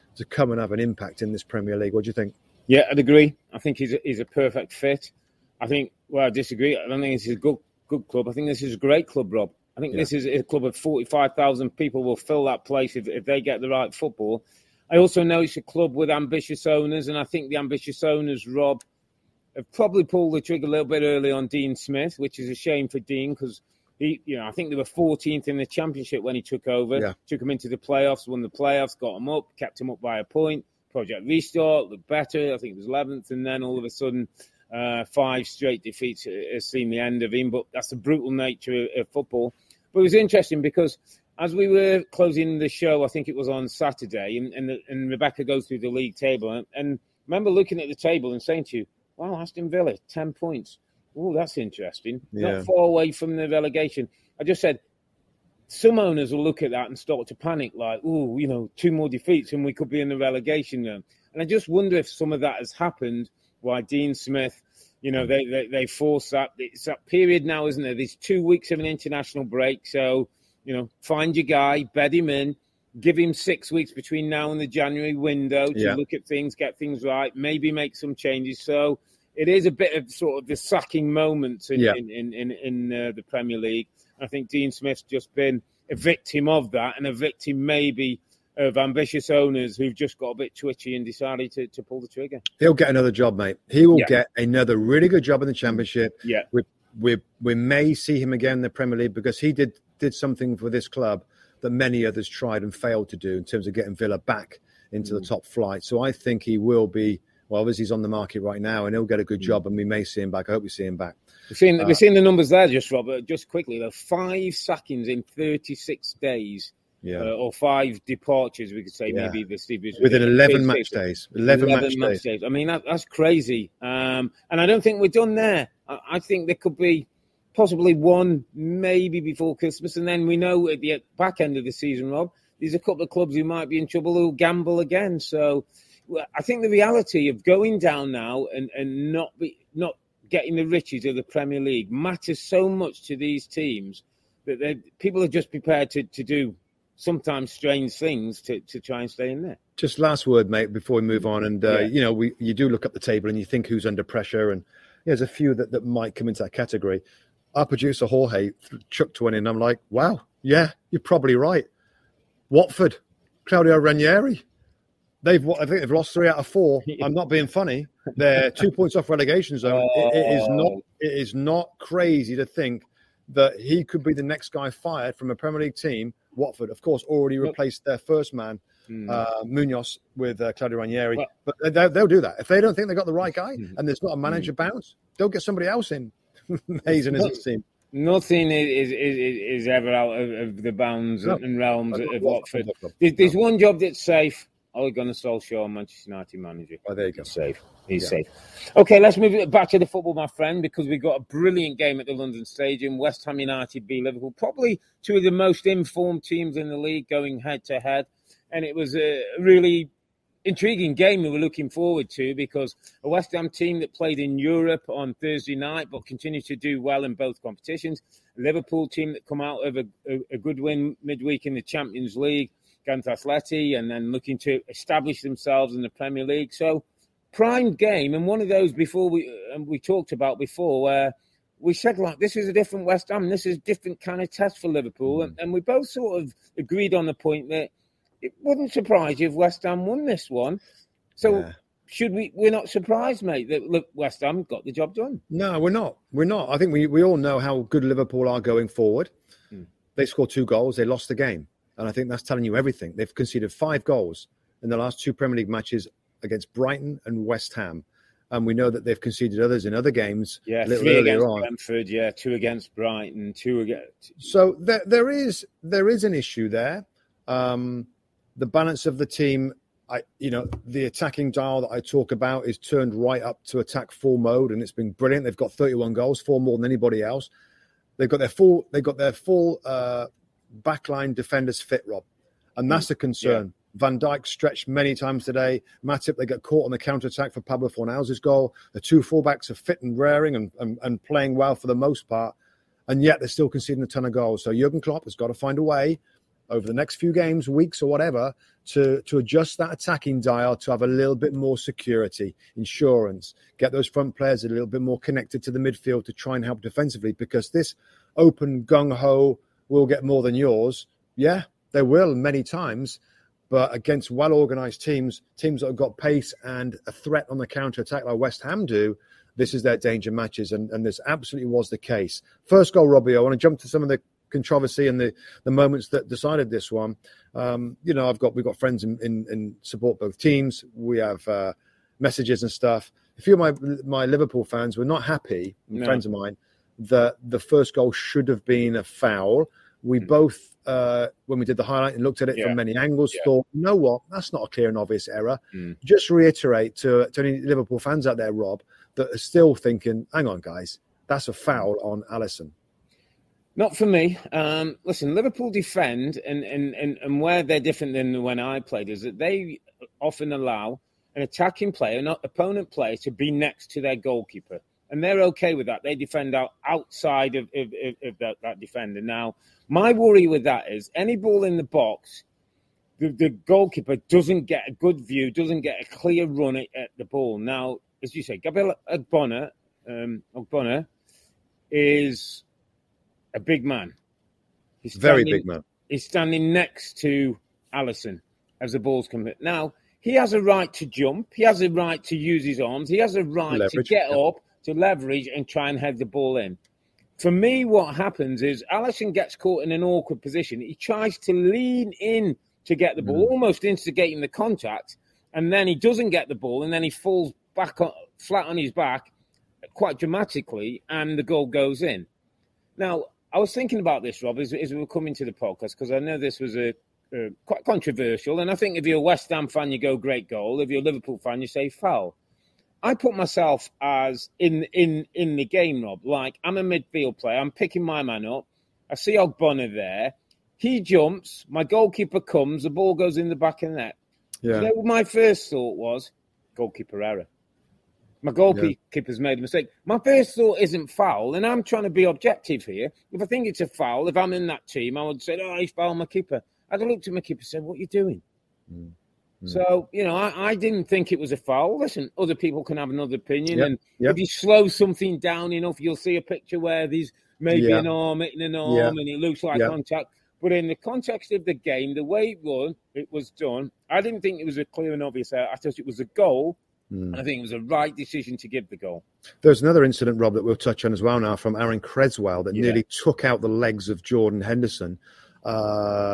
to come and have an impact in this Premier League. What do you think? Yeah, I'd agree. I think he's a, he's a perfect fit. I think, well, I disagree. I don't think this is a good, good club. I think this is a great club, Rob. I think yeah. this is a club of forty-five thousand people will fill that place if, if they get the right football. I also know it's a club with ambitious owners, and I think the ambitious owners, Rob, have probably pulled the trigger a little bit early on Dean Smith, which is a shame for Dean because he, you know, I think they were fourteenth in the Championship when he took over. Yeah. Took him into the playoffs, won the playoffs, got him up, kept him up by a point. Project Restart looked better. I think it was eleventh, and then all of a sudden, uh, five straight defeats has seen the end of him. But that's the brutal nature of, of football. But it was interesting because as we were closing the show, I think it was on Saturday, and and, the, and Rebecca goes through the league table, and, and remember looking at the table and saying to you, "Wow, Aston Villa, ten points. Oh, that's interesting. Yeah. Not far away from the relegation." I just said, some owners will look at that and start to panic, like, "Oh, you know, two more defeats and we could be in the relegation zone." And I just wonder if some of that has happened. Why Dean Smith, you know, they they, they force that. It's that period now, isn't there? There's two weeks of an international break, so you know, find your guy, bed him in, give him six weeks between now and the January window to yeah. look at things, get things right, maybe make some changes. So it is a bit of sort of the sacking moment in yeah. in in, in, in uh, the Premier League. I think Dean Smith's just been a victim of that, and a victim maybe of ambitious owners who've just got a bit twitchy and decided to, to pull the trigger. He'll get another job, mate. He will yeah. get another really good job in the Championship. Yeah, we we we may see him again in the Premier League because he did did something for this club that many others tried and failed to do in terms of getting Villa back into mm. the top flight. So I think he will be. Well, obviously he's on the market right now, and he'll get a good job, and we may see him back. I hope we see him back. We've seen, uh, we've seen the numbers there, just Robert, just quickly. There are five sackings in thirty-six days, yeah. uh, or five departures, we could say, yeah. maybe the Steve within eleven match days. eleven, eleven match, match days. days. I mean, that, that's crazy. Um, and I don't think we're done there. I, I think there could be possibly one, maybe before Christmas, and then we know at the back end of the season, Rob, there's a couple of clubs who might be in trouble who'll gamble again. So I think the reality of going down now and, and not be not getting the riches of the Premier League matters so much to these teams that people are just prepared to, to do sometimes strange things to, to try and stay in there. Just last word, mate, before we move on. And, uh, yeah. you know, we you do look up the table and you think who's under pressure. And there's a few that, that might come into that category. Our producer, Jorge, chucked one in. I'm like, wow, yeah, you're probably right. Watford, Claudio Ranieri. They've, I think they've lost three out of four. I'm not being funny. They're two points off relegation zone. It, it is not. It is not crazy to think that he could be the next guy fired from a Premier League team. Watford, of course, already replaced their first man, mm. uh, Munoz, with uh, Claudio Ranieri. Well, but they, they'll do that if they don't think they've got the right guy and there's not a manager mm. bounce. They'll get somebody else in. Amazing as it seems. Nothing is, is is ever out of, of the bounds no. and realms of Watford. There's, there's one job that's safe. Ole Gunnar Solskjaer, Manchester United manager. Oh, there you go. He's safe. He's yeah. safe. Okay, let's move back to the football, my friend, because we've got a brilliant game at the London Stadium. West Ham United beat Liverpool. Probably two of the most informed teams in the league going head-to-head. And it was a really intriguing game we were looking forward to because a West Ham team that played in Europe on Thursday night but continued to do well in both competitions. A Liverpool team that come out of a, a, a good win midweek in the Champions League against Atleti and then looking to establish themselves in the Premier League. So, prime game, and one of those before we uh, we talked about before where we said, like, this is a different West Ham, this is a different kind of test for Liverpool. Mm. And, and we both sort of agreed on the point that it wouldn't surprise you if West Ham won this one. So, yeah. should we, we're not surprised, mate, that look, West Ham got the job done. No, we're not. We're not. I think we, we all know how good Liverpool are going forward. Mm. They scored two goals, they lost the game. And I think that's telling you everything. They've conceded five goals in the last two Premier League matches against Brighton and West Ham. And we know that they've conceded others in other games. Yeah, three against on. Brentford, yeah, two against Brighton, two against... So there, there is there is an issue there. Um, the balance of the team, I you know, the attacking dial that I talk about is turned right up to attack full mode, and it's been brilliant. They've got thirty-one goals, four more than anybody else. They've got their full... They've got their full... Uh, backline defenders fit, Rob, and that's a concern. Yeah. Van Dijk stretched many times today. Matip, they got caught on the counter-attack for Pablo Fornals' goal. The two fullbacks are fit and raring and, and, and playing well for the most part, and yet they're still conceding a ton of goals. So Jurgen Klopp has got to find a way over the next few games, weeks, or whatever, to, to adjust that attacking dial to have a little bit more security, insurance, get those front players a little bit more connected to the midfield to try and help defensively, because this open gung-ho will get more than yours. Yeah, they will many times, but against well-organised teams, teams that have got pace and a threat on the counter-attack like West Ham do, this is their danger matches, and, and this absolutely was the case. First goal, Robbie, I want to jump to some of the controversy and the, the moments that decided this one. Um, you know, I've got we've got friends in, in, in support both teams. We have uh, messages and stuff. A few of my my Liverpool fans were not happy, no. friends of mine, that the first goal should have been a foul. We mm. both, uh, when we did the highlight and looked at it yeah. from many angles, yeah. thought, you know what, that's not a clear and obvious error. Mm. Just reiterate to, to any Liverpool fans out there, Rob, that are still thinking, hang on, guys, that's a foul on Alisson. Not for me. Um, listen, Liverpool defend, and, and, and, and where they're different than when I played is that they often allow an attacking player, an opponent player, to be next to their goalkeeper. And they're okay with that. They defend out outside of, of, of, of that, that defender. Now, my worry with that is any ball in the box, the, the goalkeeper doesn't get a good view, doesn't get a clear run at, at the ball. Now, as you say, Gabriel Ogbonna, um, Ogbonna is a big man. He's Very big man. He's standing next to Alisson as the ball's coming. Now, he has a right to jump. He has a right to use his arms. He has a right leverage. to get up, to leverage and try and head the ball in. For me, what happens is Alisson gets caught in an awkward position. He tries to lean in to get the ball, mm. almost instigating the contact, and then he doesn't get the ball, and then he falls back on, flat on his back quite dramatically, and the goal goes in. Now, I was thinking about this, Rob, as, as we were coming to the podcast, because I know this was a, a quite controversial, and I think if you're a West Ham fan, you go great goal. If you're a Liverpool fan, you say foul. I put myself as in in in the game, Rob. Like, I'm a midfield player. I'm picking my man up. I see Ogbonna there. He jumps. My goalkeeper comes. The ball goes in the back of the net. Yeah. You know what my first thought was? Goalkeeper error. My goalkeeper's yeah. made a mistake. My first thought isn't foul, and I'm trying to be objective here. If I think it's a foul, if I'm in that team, I would say, oh, he's fouled my keeper. I'd have looked at my keeper and said, what are you doing? Mm. So, you know, I, I didn't think it was a foul. Listen, other people can have another opinion. Yep, and yep. if you slow something down enough, you'll see a picture where there's maybe yeah. an arm hitting an arm yeah. and it looks like yeah. contact. But in the context of the game, the way it was, it was done, I didn't think it was a clear and obvious error. I thought it was a goal. Mm. I think it was a right decision to give the goal. There's another incident, Rob, that we'll touch on as well now from Aaron Creswell that yeah. nearly took out the legs of Jordan Henderson. Uh,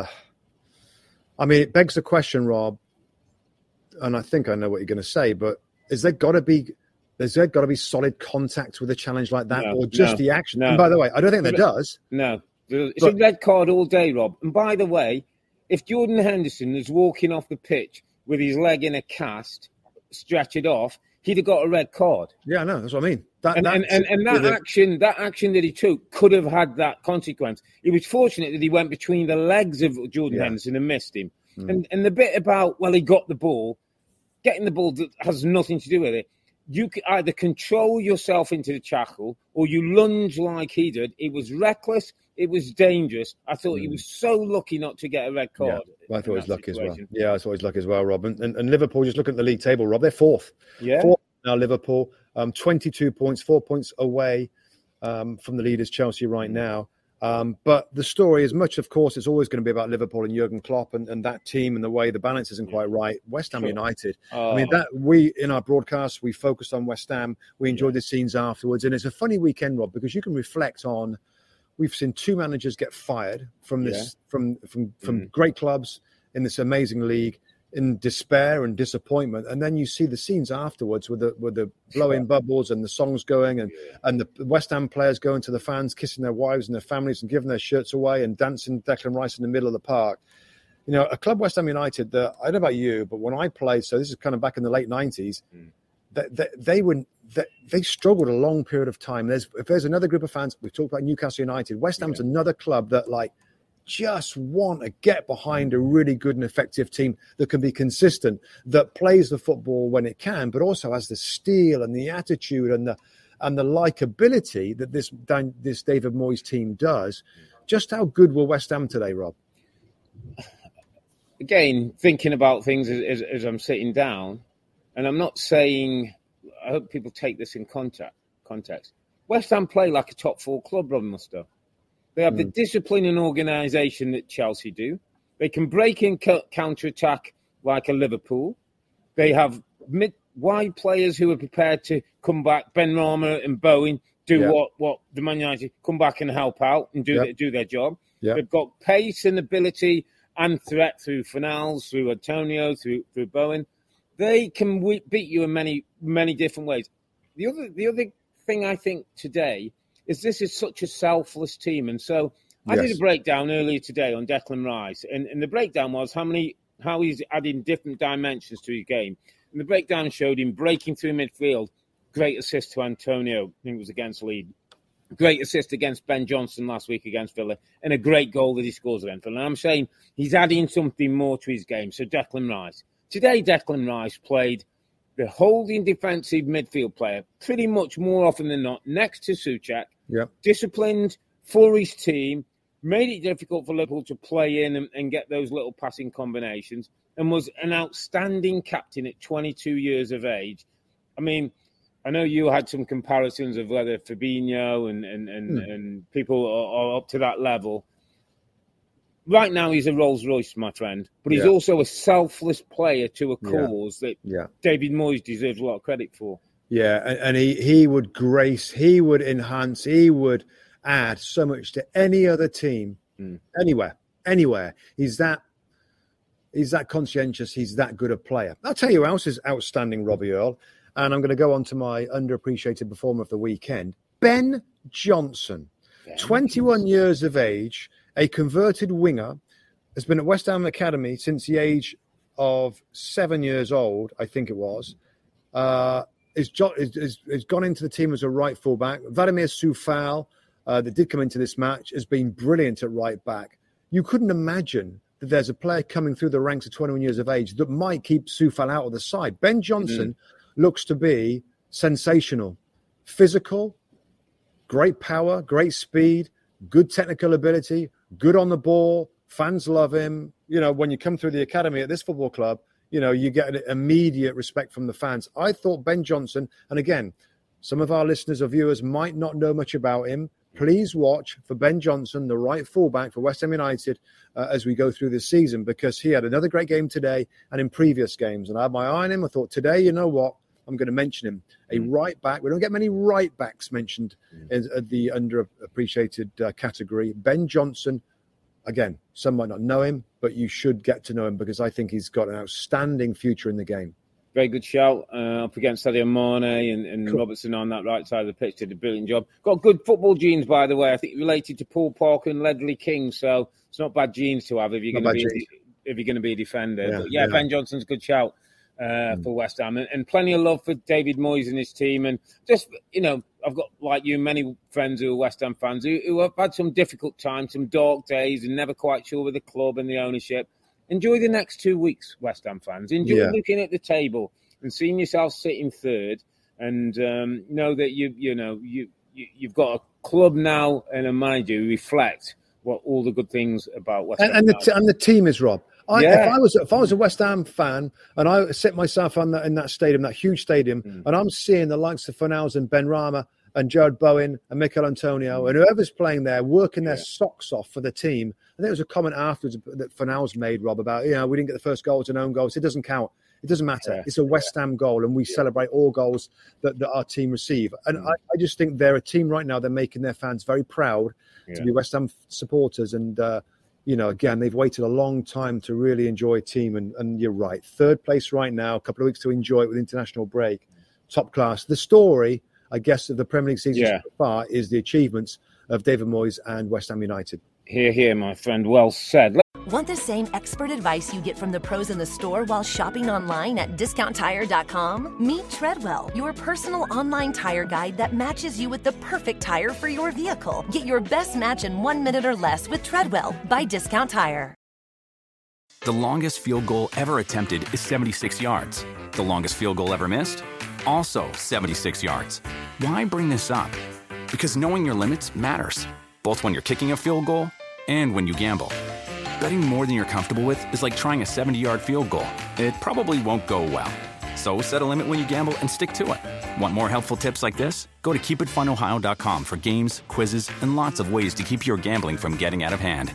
I mean, it begs the question, Rob, and I think I know what you're going to say, but is there got to be, is there got to be solid contact with a challenge like that, no, or just no, the action? No. And by the way, I don't think there does. No, it's but, a red card all day, Rob. And by the way, if Jordan Henderson was walking off the pitch with his leg in a cast, stretch it off, he'd have got a red card. Yeah, I know. That's what I mean. That, and, and, and, and that action, that action that he took could have had that consequence. He was fortunate that he went between the legs of Jordan yeah. Henderson and missed him. Mm. And and the bit about, well, he got the ball, getting the ball has nothing to do with it. You can either control yourself into the tackle or you lunge like he did. It was reckless. It was dangerous. I thought mm. he was so lucky not to get a red card. Yeah, I thought he was lucky situation. as well. Yeah, I thought he was lucky as well, Rob. And, and, and Liverpool, just looking at the league table, Rob, they're fourth. Yeah. Fourth now, Liverpool, um, twenty-two points, four points away um, from the leaders, Chelsea, right now. Um, but the story, as much, of course, it's always going to be about Liverpool and Jurgen Klopp and, and that team and the way the balance isn't quite right. West Ham sure. United. Oh. I mean, that we in our broadcast we focused on West Ham. We enjoyed yeah. the scenes afterwards, and it's a funny weekend, Rob, because you can reflect on. We've seen two managers get fired from this yeah. from from from mm. great clubs in this amazing league in despair and disappointment, and then you see the scenes afterwards with the with the blowing bubbles and the songs going, and yeah. and the West Ham players going to the fans, kissing their wives and their families and giving their shirts away and dancing Declan Rice in the middle of the park. You know, a club, West Ham United, that I don't know about you, but when I played, so this is kind of back in the late nineties, mm. that they, they would they, they struggled a long period of time. There's if there's another group of fans, we've talked about Newcastle United. West Ham's yeah. another club that like. Just want to get behind a really good and effective team that can be consistent, that plays the football when it can, but also has the steel and the attitude and the and the likability that this this David Moyes team does. Just how good were West Ham today, Rob? again, thinking about things as, as, as I'm sitting down, and I'm not saying, I hope people take this in contact, context. West Ham play like a top four club, Rob Mustoe. They have mm. the discipline and organisation that Chelsea do. They can break in co- counter-attack like a Liverpool. They have mid wide players who are prepared to come back. Benrahma and Bowen do yeah. what, what the Man United come back and help out and do yep. their, do their job. Yep. They've got pace and ability and threat through Fornals, through Antonio, through through Bowen. They can we- beat you in many many different ways. The other the other thing I think today is this is such a selfless team, and so I yes. did a breakdown earlier today on Declan Rice, and, and the breakdown was how many how he's adding different dimensions to his game. And the breakdown showed him breaking through midfield, great assist to Antonio, I think it was against Leeds, great assist against Ben Johnson last week against Villa, and a great goal that he scores against Villa. And I'm saying he's adding something more to his game. So Declan Rice. Today, Declan Rice played the holding defensive midfield player pretty much more often than not next to Souček, yep. disciplined for his team, made it difficult for Liverpool to play in and, and get those little passing combinations, and was an outstanding captain at twenty-two years of age. I mean, I know you had some comparisons of whether Fabinho and and, and, mm. and people are, are up to that level. Right now, he's a Rolls Royce, my friend, but he's yeah. also a selfless player to a cause yeah. that yeah. David Moyes deserves a lot of credit for. Yeah, and, and he, he would grace, he would enhance, he would add so much to any other team, mm. anywhere, anywhere. He's that he's that conscientious, he's that good a player. I'll tell you who else is outstanding, Robbie Earle, and I'm going to go on to my underappreciated performer of the weekend, Ben Johnson, Ben twenty-one Johnson. Years of age, a converted winger, has been at West Ham Academy since the age of seven years old, I think it was. Uh, is, is, is gone into the team as a right fullback. Vladimir Coufal, uh, that did come into this match, has been brilliant at right back. You couldn't imagine that there's a player coming through the ranks at twenty-one years of age that might keep Coufal out of the side. Ben Johnson mm-hmm. looks to be sensational. Physical, great power, great speed, good technical ability, good on the ball. Fans love him. You know, when you come through the academy at this football club, you know, you get an immediate respect from the fans. I thought Ben Johnson, and again, some of our listeners or viewers might not know much about him. Please watch for Ben Johnson, the right fullback for West Ham United, uh, as we go through this season, because he had another great game today and in previous games. And I had my eye on him. I thought, today, you know what? I'm going to mention him. A right back. We don't get many right backs mentioned in the underappreciated uh, category. Ben Johnson, again, some might not know him, but you should get to know him because I think he's got an outstanding future in the game. Very good shout. Uh, up against Sadio Mane and, and cool. Robertson on that right side of the pitch did a brilliant job. Got good football genes, by the way. I think related to Paul Parker and Ledley King, so it's not bad genes to have if you're going to be genes. if you're going to be a defender. Yeah, but yeah, yeah, Ben Johnson's a good shout. Uh, mm. for West Ham and, and plenty of love for David Moyes and his team, and just, you know, I've got, like you, many friends who are West Ham fans who, who have had some difficult times, some dark days, and never quite sure with the club and the ownership. Enjoy the next two weeks, West Ham fans. Enjoy yeah. looking at the table and seeing yourself sitting third, and um, know that you you know you, you you've got a club now and a manager who reflect what all the good things about West Ham. And, and the t- and the team is, Rob. I, yeah. If I was if I was a West Ham fan and I set myself on that in that stadium, that huge stadium, mm. and I'm seeing the likes of Fornals and Benrahma and Jared Bowen and Mikel Antonio mm. and whoever's playing there, working their yeah. socks off for the team. I think there was a comment afterwards that Fornals made, Rob, about, you know, we didn't get the first goal, it's an own goal. So it doesn't count. It doesn't matter. Yeah. It's a West Ham goal, and we yeah. celebrate all goals that, that our team receive. And mm. I, I just think they're a team right now. They're making their fans very proud yeah. to be West Ham supporters. And, uh, you know, again, they've waited a long time to really enjoy a team. And, and you're right. Third place right now, a couple of weeks to enjoy it with international break. Top class. The story, I guess, of the Premier League season yeah. so far is the achievements of David Moyes and West Ham United. Hear, hear, my friend. Well said. Want the same expert advice you get from the pros in the store while shopping online at discount tire dot com? Meet Treadwell, your personal online tire guide that matches you with the perfect tire for your vehicle. Get your best match in one minute or less with Treadwell by Discount Tire. The longest field goal ever attempted is seventy-six yards. The longest field goal ever missed? Also seventy-six yards. Why bring this up? Because knowing your limits matters, both when you're kicking a field goal and when you gamble. Betting more than you're comfortable with is like trying a seventy-yard field goal. It probably won't go well. So set a limit when you gamble and stick to it. Want more helpful tips like this? Go to keep it fun ohio dot com for games, quizzes, and lots of ways to keep your gambling from getting out of hand.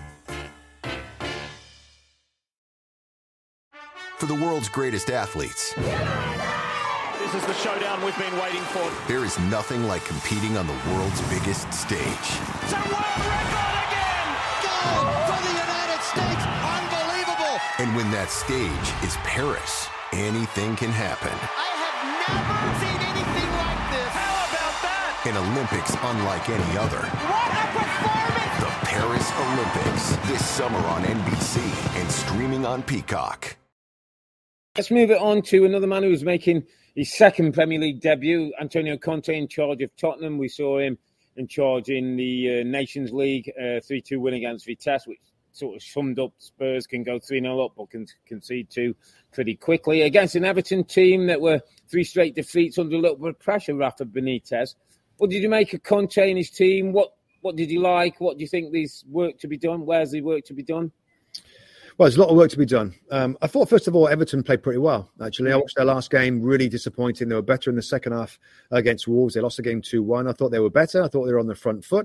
For the world's greatest athletes, this is the showdown we've been waiting for. There is nothing like competing on the world's biggest stage. It's a world record again! Gold for the United States! Unbelievable! And when that stage is Paris, anything can happen. I have never seen anything like this. How about that? An Olympics unlike any other. What a performance! The Paris Olympics, this summer on N B C and streaming on Peacock. Let's move it on to another man who's making his second Premier League debut, Antonio Conte, in charge of Tottenham. We saw him in charge in the uh, Nations League, uh, three two win against Vitesse, which sort of summed up Spurs can go three nil up or can concede two pretty quickly against an Everton team that were three straight defeats under a little bit of pressure, Rafa Benitez. What did you make of Conte and his team? What what did you like? What do you think there's work to be done? Where's the work to be done? Well, there's a lot of work to be done. Um, I thought, first of all, Everton played pretty well, actually. I watched their last game, really disappointing. They were better in the second half against Wolves. They lost the game two one. I thought they were better. I thought they were on the front foot.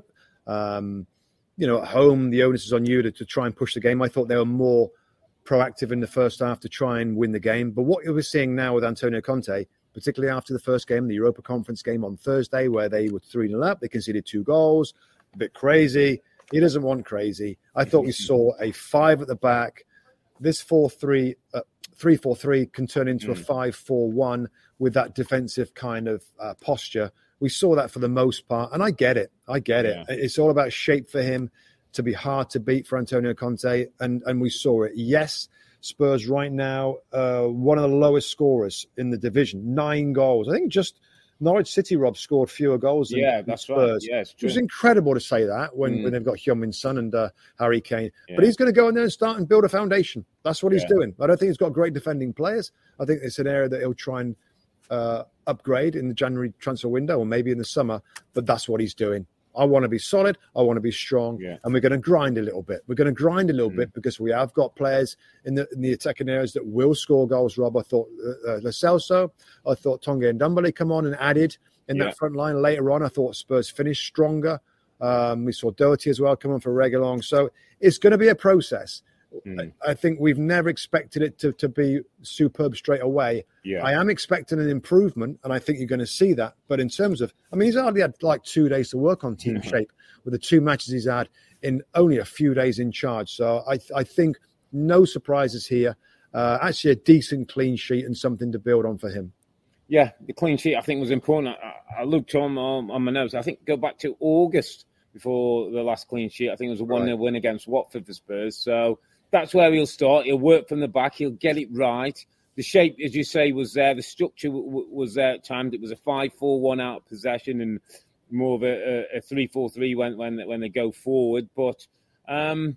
Um, you know, at home, the onus is on you to, to try and push the game. I thought they were more proactive in the first half to try and win the game. But what we're seeing now with Antonio Conte, particularly after the first game, the Europa Conference game on Thursday, where they were three nil up, they conceded two goals, a bit crazy. He doesn't want crazy. I thought we saw a five at the back. This four three, uh, three four three can turn into mm. a five four one with that defensive kind of uh, posture. We saw that for the most part, and I get it. I get yeah. it. It's all about shape for him to be hard to beat for Antonio Conte, and, and we saw it. Yes, Spurs right now, uh, one of the lowest scorers in the division, nine goals. I think just Norwich City, Rob, scored fewer goals than, yeah, than that's Spurs. Right. Yeah, it's true. It was incredible to say that when, mm. when they've got Heung-min Son and uh, Harry Kane. Yeah. But he's going to go in there and start and build a foundation. That's what he's yeah. doing. I don't think he's got great defending players. I think it's an area that he'll try and uh, upgrade in the January transfer window or maybe in the summer. But that's what he's doing. I want to be solid. I want to be strong. Yeah. And we're going to grind a little bit. We're going to grind a little mm. bit because we have got players in the in the attacking areas that will score goals, Rob. I thought uh, uh, Lo Celso, I thought Tonga and Ndombele come on and added in yeah. that front line. Later on, I thought Spurs finished stronger. Um, we saw Doherty as well come on for Reguilón. So it's going to be a process. Mm. I, I think we've never expected it to, to be superb straight away. Yeah. I am expecting an improvement, and I think you're going to see that. But in terms of, I mean, he's hardly had like two days to work on team mm-hmm. shape with the two matches he's had in only a few days in charge. So I, I think no surprises here. Uh, actually, a decent clean sheet and something to build on for him. Yeah, the clean sheet I think was important. I, I looked on, on on my notes. I think go back to August before the last clean sheet. I think it was a one nil right. win against Watford for Spurs. So that's where he'll start. He'll work from the back. He'll get it right. The shape, as you say, was there. The structure w- w- was there at times. It was a five four one out of possession and more of a, a, a three four three when, when, when they go forward. But um,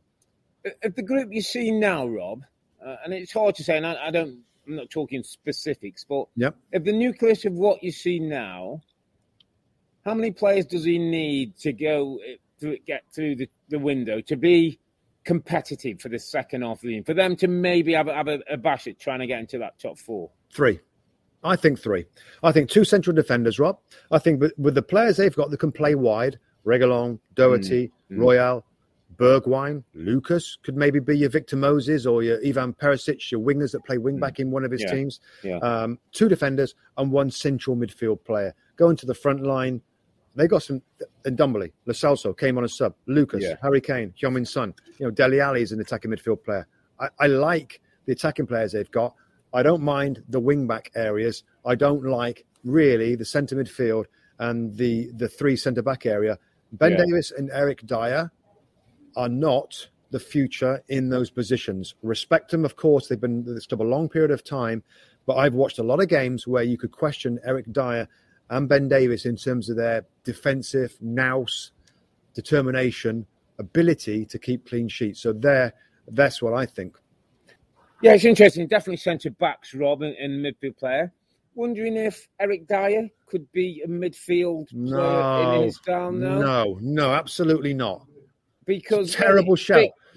of the group you see now, Rob, uh, and it's hard to say, and I, I don't, I'm not talking specifics, but yep. of the nucleus of what you see now, how many players does he need to go to get through the, the window to be competitive for the second half of the game, for them to maybe have, a, have a, a bash at trying to get into that top four? Three. I think three. I think two central defenders, Rob. I think with, with the players they've got that can play wide, Reguilón, Doherty, mm. Royal, Bergwijn, Lucas could maybe be your Victor Moses or your Ivan Perisic, your wingers that play wing-back mm. in one of his yeah. teams. Yeah. Um, two defenders and one central midfield player. Going to the front line, they got some, and Ndombele, Lo Celso came on a sub, Lucas, yeah. Harry Kane, Heung-min Son. You know, Dele Alli is an attacking midfield player. I, I like the attacking players they've got. I don't mind the wing-back areas. I don't like, really, the centre midfield and the, the three centre-back area. Ben yeah. Davies and Eric Dyer are not the future in those positions. Respect them, of course. They've been this for a long period of time. But I've watched a lot of games where you could question Eric Dyer and Ben Davies in terms of their defensive nous, determination, ability to keep clean sheets. So there, that's what I think. Yeah, it's interesting. Definitely centre-backs, Rob, and, and midfield player. Wondering if Eric Dyer could be a midfield no, player in his style now? No, no, absolutely not. Because terrible shout. Big,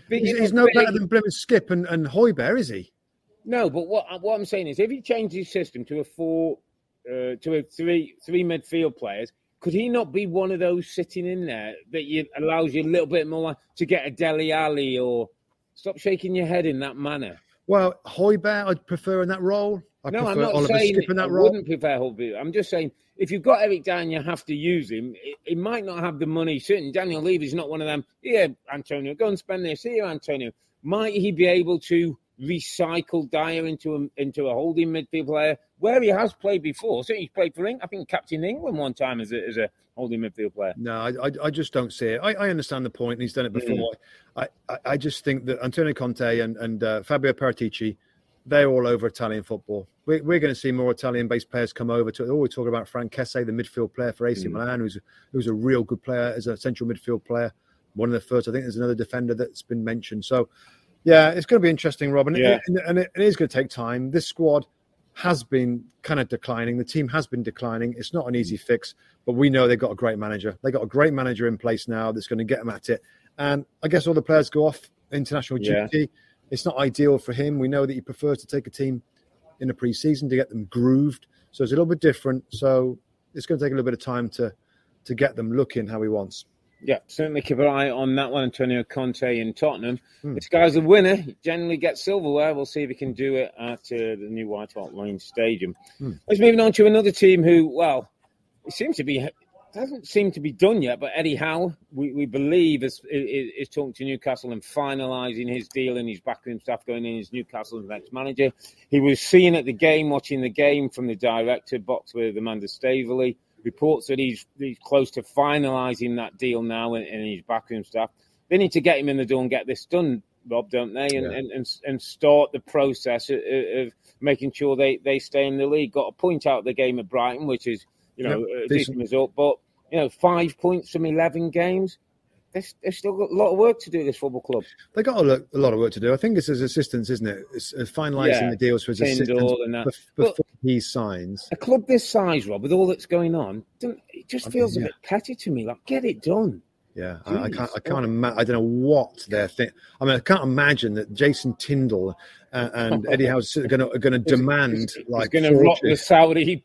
he's, he's no better than Plymouth Skip and, and Højbjerg, is he? No, but what what I'm saying is, if he changed his system to a four, uh, to a three three midfield players, could he not be one of those sitting in there that you, allows you a little bit more to get a Dele Alli, or stop shaking your head in that manner? Well, Højbjerg, I'd prefer in that role. I no, prefer I'm not Oliver saying Skip in that I role. wouldn't prefer Højbjerg. I'm just saying, if you've got Eric Dyer and you have to use him, he might not have the money. Certainly, Daniel Levy's not one of them. Yeah, Antonio, go and spend this. Here, Antonio. Might he be able to recycle Dyer into a, into a holding midfield player where he has played before? So he's played for England. I think captain England one time as a, as a holding midfield player. No, I, I just don't see it. I, I understand the point. He's done it before. Mm. I, I, I just think that Antonio Conte and, and uh, Fabio Paratici, they're all over Italian football. We're, we're going to see more Italian-based players come over to. Oh, we're talking about Frank Kessie, the midfield player for A C mm. Milan, who's who's a real good player as a central midfield player. One of the first. I think there's another defender that's been mentioned. So, yeah, it's going to be interesting, Robin. Yeah. And, and it, it is going to take time. This squad has been kind of declining. The team has been declining. It's not an easy fix, but we know they've got a great manager. They've got a great manager in place now that's going to get them at it. And I guess all the players go off international duty. Yeah. It's not ideal for him. We know that he prefers to take a team in the pre-season to get them grooved. So it's a little bit different. So it's going to take a little bit of time to, to get them looking how he wants. Yeah, certainly keep an eye on that one, Antonio Conte in Tottenham. Hmm. This guy's a winner. He generally gets silverware. We'll see if he can do it at uh, the new White Hart Lane Stadium. Hmm. Let's move on to another team who, well, it seems to be, it doesn't seem to be done yet, but Eddie Howe, we, we believe, is, is, is talking to Newcastle and finalising his deal and his backroom staff going in as Newcastle's next manager. He was seen at the game, watching the game from the director box with Amanda Staveley. Reports that he's, he's close to finalising that deal now in, in his backroom staff. They need to get him in the door and get this done, Rob, don't they? And yeah. and, and, and start the process of, of making sure they, they stay in the league. Got to point out the game at Brighton, which is, you know, yep, a decent result. But, you know, five points from eleven games. They've, they've still got a lot of work to do, this football club. They've got a lot, a lot of work to do. I think it's his assistants, isn't it? It's finalising yeah. the deals for his assistants before he signs. A club this size, Rob, with all that's going on, it just feels yeah. a bit petty to me. Like, get it done. Yeah, I, I can't. I can't imagine. I don't know what they're thinking. I mean, I can't imagine that Jason Tyndall uh, and Eddie Howe's are going to going to demand it's, like going to rock the Saudi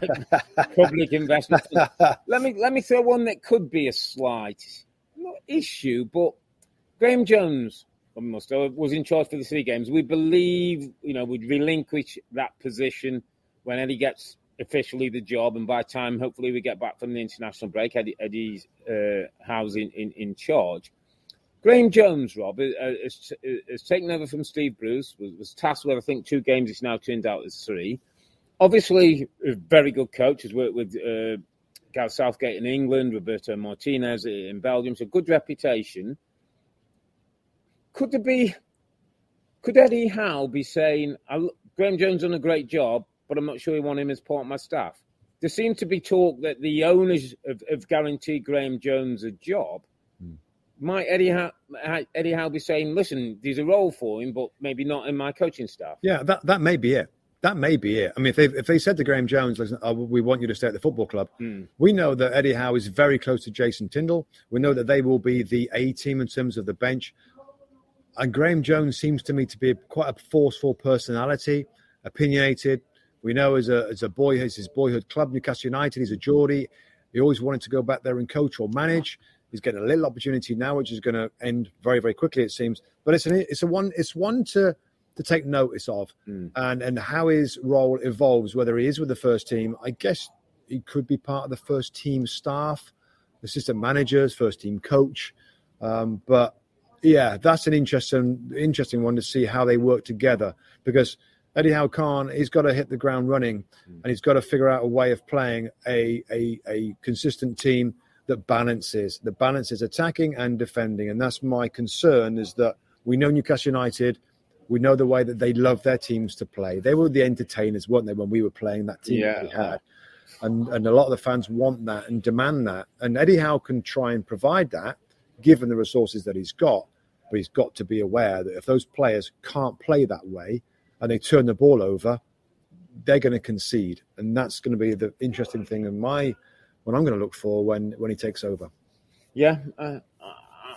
public investment. let me let me throw one that could be a slight. Not issue, but Graham Jones was in charge for the three games. We believe, you know, would relinquish that position when Eddie gets officially the job, and by the time hopefully we get back from the international break, Eddie, Eddie's uh, Howe's in, in, in charge. Graham Jones, Rob, has, has taken over from Steve Bruce, was, was tasked with, I think, two games. It's now turned out as three. Obviously, a very good coach. Has worked with uh, Gareth Southgate in England, Roberto Martinez in Belgium, so good reputation. Could there be, could Eddie Howe be saying, Graham Jones done a great job, but I'm not sure he want him as part of my staff? There seems to be talk that the owners have, have guaranteed Graham Jones a job. Hmm. Might Eddie Howe, Eddie Howe be saying, listen, there's a role for him, but maybe not in my coaching staff? Yeah, that, that may be it. That may be it. I mean, if they if they said to Graham Jones, listen, oh, we want you to stay at the football club, mm. we know that Eddie Howe is very close to Jason Tyndall. We know that they will be the A team in terms of the bench. And Graham Jones seems to me to be quite a forceful personality, opinionated. We know as a as a boy, it's his boyhood club, Newcastle United. He's a Geordie. He always wanted to go back there and coach or manage. He's getting a little opportunity now, which is going to end very, very quickly, it seems. But it's an it's a one it's one to. to take notice of mm. and, and how his role evolves, whether he is with the first team. I guess he could be part of the first team staff, assistant managers, first team coach. Um, but yeah, that's an interesting, interesting one to see how they work together, because Eddie Howe Khan, he's got to hit the ground running mm. and he's got to figure out a way of playing a, a, a consistent team that balances, that balances attacking and defending. And that's my concern, is that we know Newcastle United, we know the way that they love their teams to play. They were the entertainers, weren't they, when we were playing that team yeah. that we had? And and a lot of the fans want that and demand that. And Eddie Howe can try and provide that, given the resources that he's got. But he's got to be aware that if those players can't play that way and they turn the ball over, they're going to concede. And that's going to be the interesting thing in my, what I'm going to look for when, when he takes over. Yeah, uh,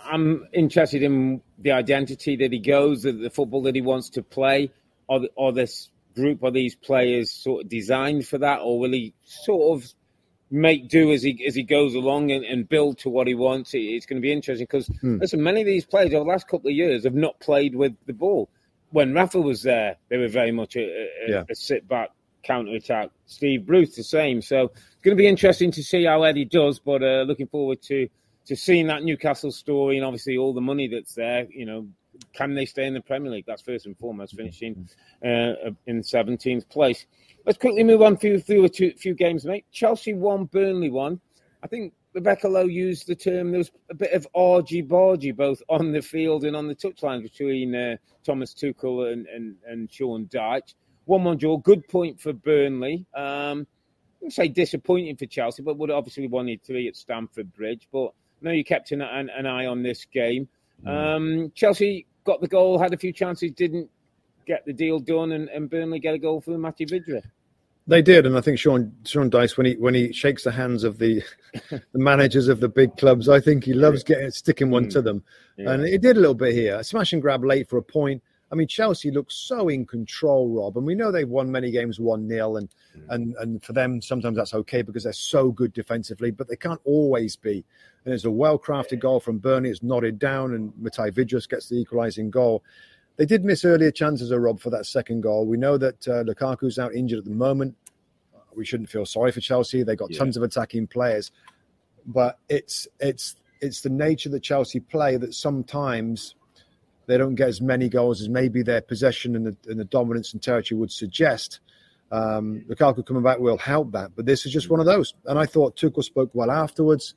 I'm interested in the identity that he goes, the, the football that he wants to play. Are, the, are this group, are these players sort of designed for that, or will he sort of make do as he as he goes along and, and build to what he wants? It, it's going to be interesting because, hmm. listen, many of these players over the last couple of years have not played with the ball. When Rafa was there, they were very much a, a, yeah. a sit-back, counter-attack. Steve Bruce, the same. So it's going to be interesting to see how Eddie does, but uh, looking forward to, to seeing that Newcastle story and obviously all the money that's there. You know, can they stay in the Premier League? That's first and foremost, finishing uh, in seventeenth place. Let's quickly move on through, through a two, few games, mate. Chelsea won, Burnley won. I think Rebecca Lowe used the term, there was a bit of argy-bargy both on the field and on the touchline between uh, Thomas Tuchel and, and, and Sean Dyche. one one draw, good point for Burnley. Um, I wouldn't say disappointing for Chelsea, but would obviously wanted three at Stamford Bridge. But I know you kept an, an, an eye on this game. Um, Chelsea got the goal, had a few chances, didn't get the deal done, and, and Burnley get a goal for Matej Vydra. They did, and I think Sean Sean Dyche, when he when he shakes the hands of the the managers of the big clubs, I think he loves getting sticking one mm. to them, yeah. and it did a little bit here. A smash and grab late for a point. I mean, Chelsea looks so in control, Rob, and we know they've won many games one nil, and mm. and and for them sometimes that's okay because they're so good defensively, but they can't always be. And there's a well-crafted goal from Burnley. It's nodded down, and Matej Vydra gets the equalising goal. They did miss earlier chances, Rob, for that second goal. We know that uh, Lukaku's out injured at the moment. We shouldn't feel sorry for Chelsea. They got yeah. tons of attacking players, but it's it's it's the nature that Chelsea play that sometimes they don't get as many goals as maybe their possession and the, and the dominance and territory would suggest. Um, Lukaku coming back will help that, but this is just one of those. And I thought Tuchel spoke well afterwards.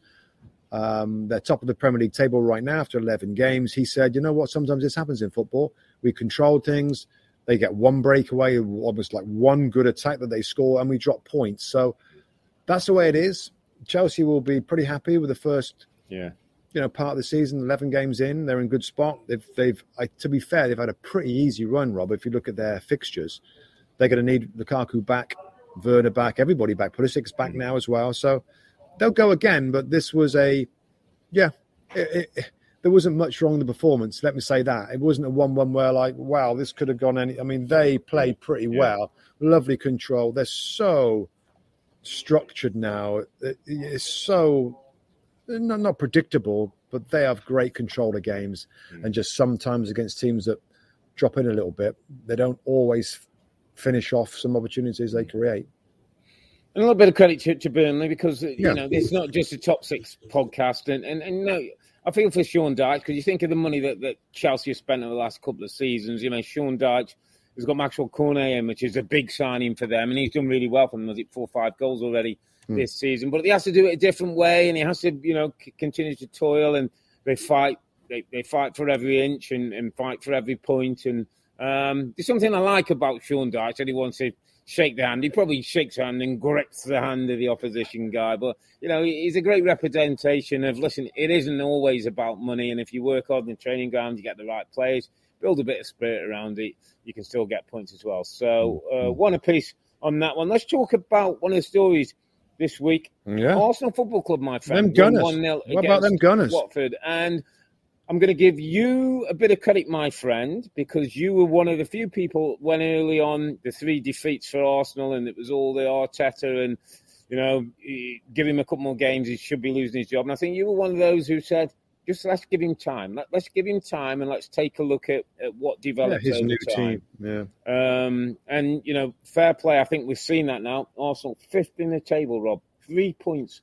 Um, they're top of the Premier League table right now after eleven games. He said, you know what, sometimes this happens in football. We control things. They get one breakaway, almost like one good attack that they score, and we drop points. So that's the way it is. Chelsea will be pretty happy with the first yeah. you know, part of the season, eleven games in. They're in good spot. They've, they've I, to be fair, they've had a pretty easy run, Rob. If you look at their fixtures, they're going to need Lukaku back, Werner back, everybody back. Pulisic's back mm-hmm. now as well. So they'll go again, but this was a, yeah, it, it, it, there wasn't much wrong in the performance. Let me say that. It wasn't a one one where like, wow, this could have gone any. I mean, they played pretty yeah. well. Lovely control. They're so structured now. It, it's so, not, not predictable, but they have great control of games. Mm. And just sometimes against teams that drop in a little bit, they don't always finish off some opportunities they create. And a little bit of credit to, to Burnley because, you yeah. know, it's not just a top six podcast. And, and, and no, I feel for Sean Dyche because you think of the money that, that Chelsea has spent over the last couple of seasons. You know, Sean Dyche has got Maxwell Cornet in, which is a big signing for them. And he's done really well for them. Was it four or five goals already mm. this season? But he has to do it a different way and he has to, you know, c- continue to toil. And they fight. They, they fight for every inch and, and fight for every point. And um, there's something I like about Sean Dyche that he wants to shake the hand. He probably shakes the hand and grips the hand of the opposition guy. But, you know, he's a great representation of, listen, it isn't always about money. And if you work hard in the training ground, you get the right players, build a bit of spirit around it, you can still get points as well. So uh, one apiece on that one. Let's talk about one of the stories this week. Yeah. Arsenal Football Club, my friend. Them Gunners. one nil what about them Gunners? Watford. And I'm going to give you a bit of credit, my friend, because you were one of the few people when early on the three defeats for Arsenal and it was all the Arteta and, you know, give him a couple more games, he should be losing his job. And I think you were one of those who said, just let's give him time. Let, let's give him time and let's take a look at, at what develops yeah, his over new time. team. Yeah. Um, and, you know, fair play. I think we've seen that now. Arsenal fifth in the table, Rob. Three points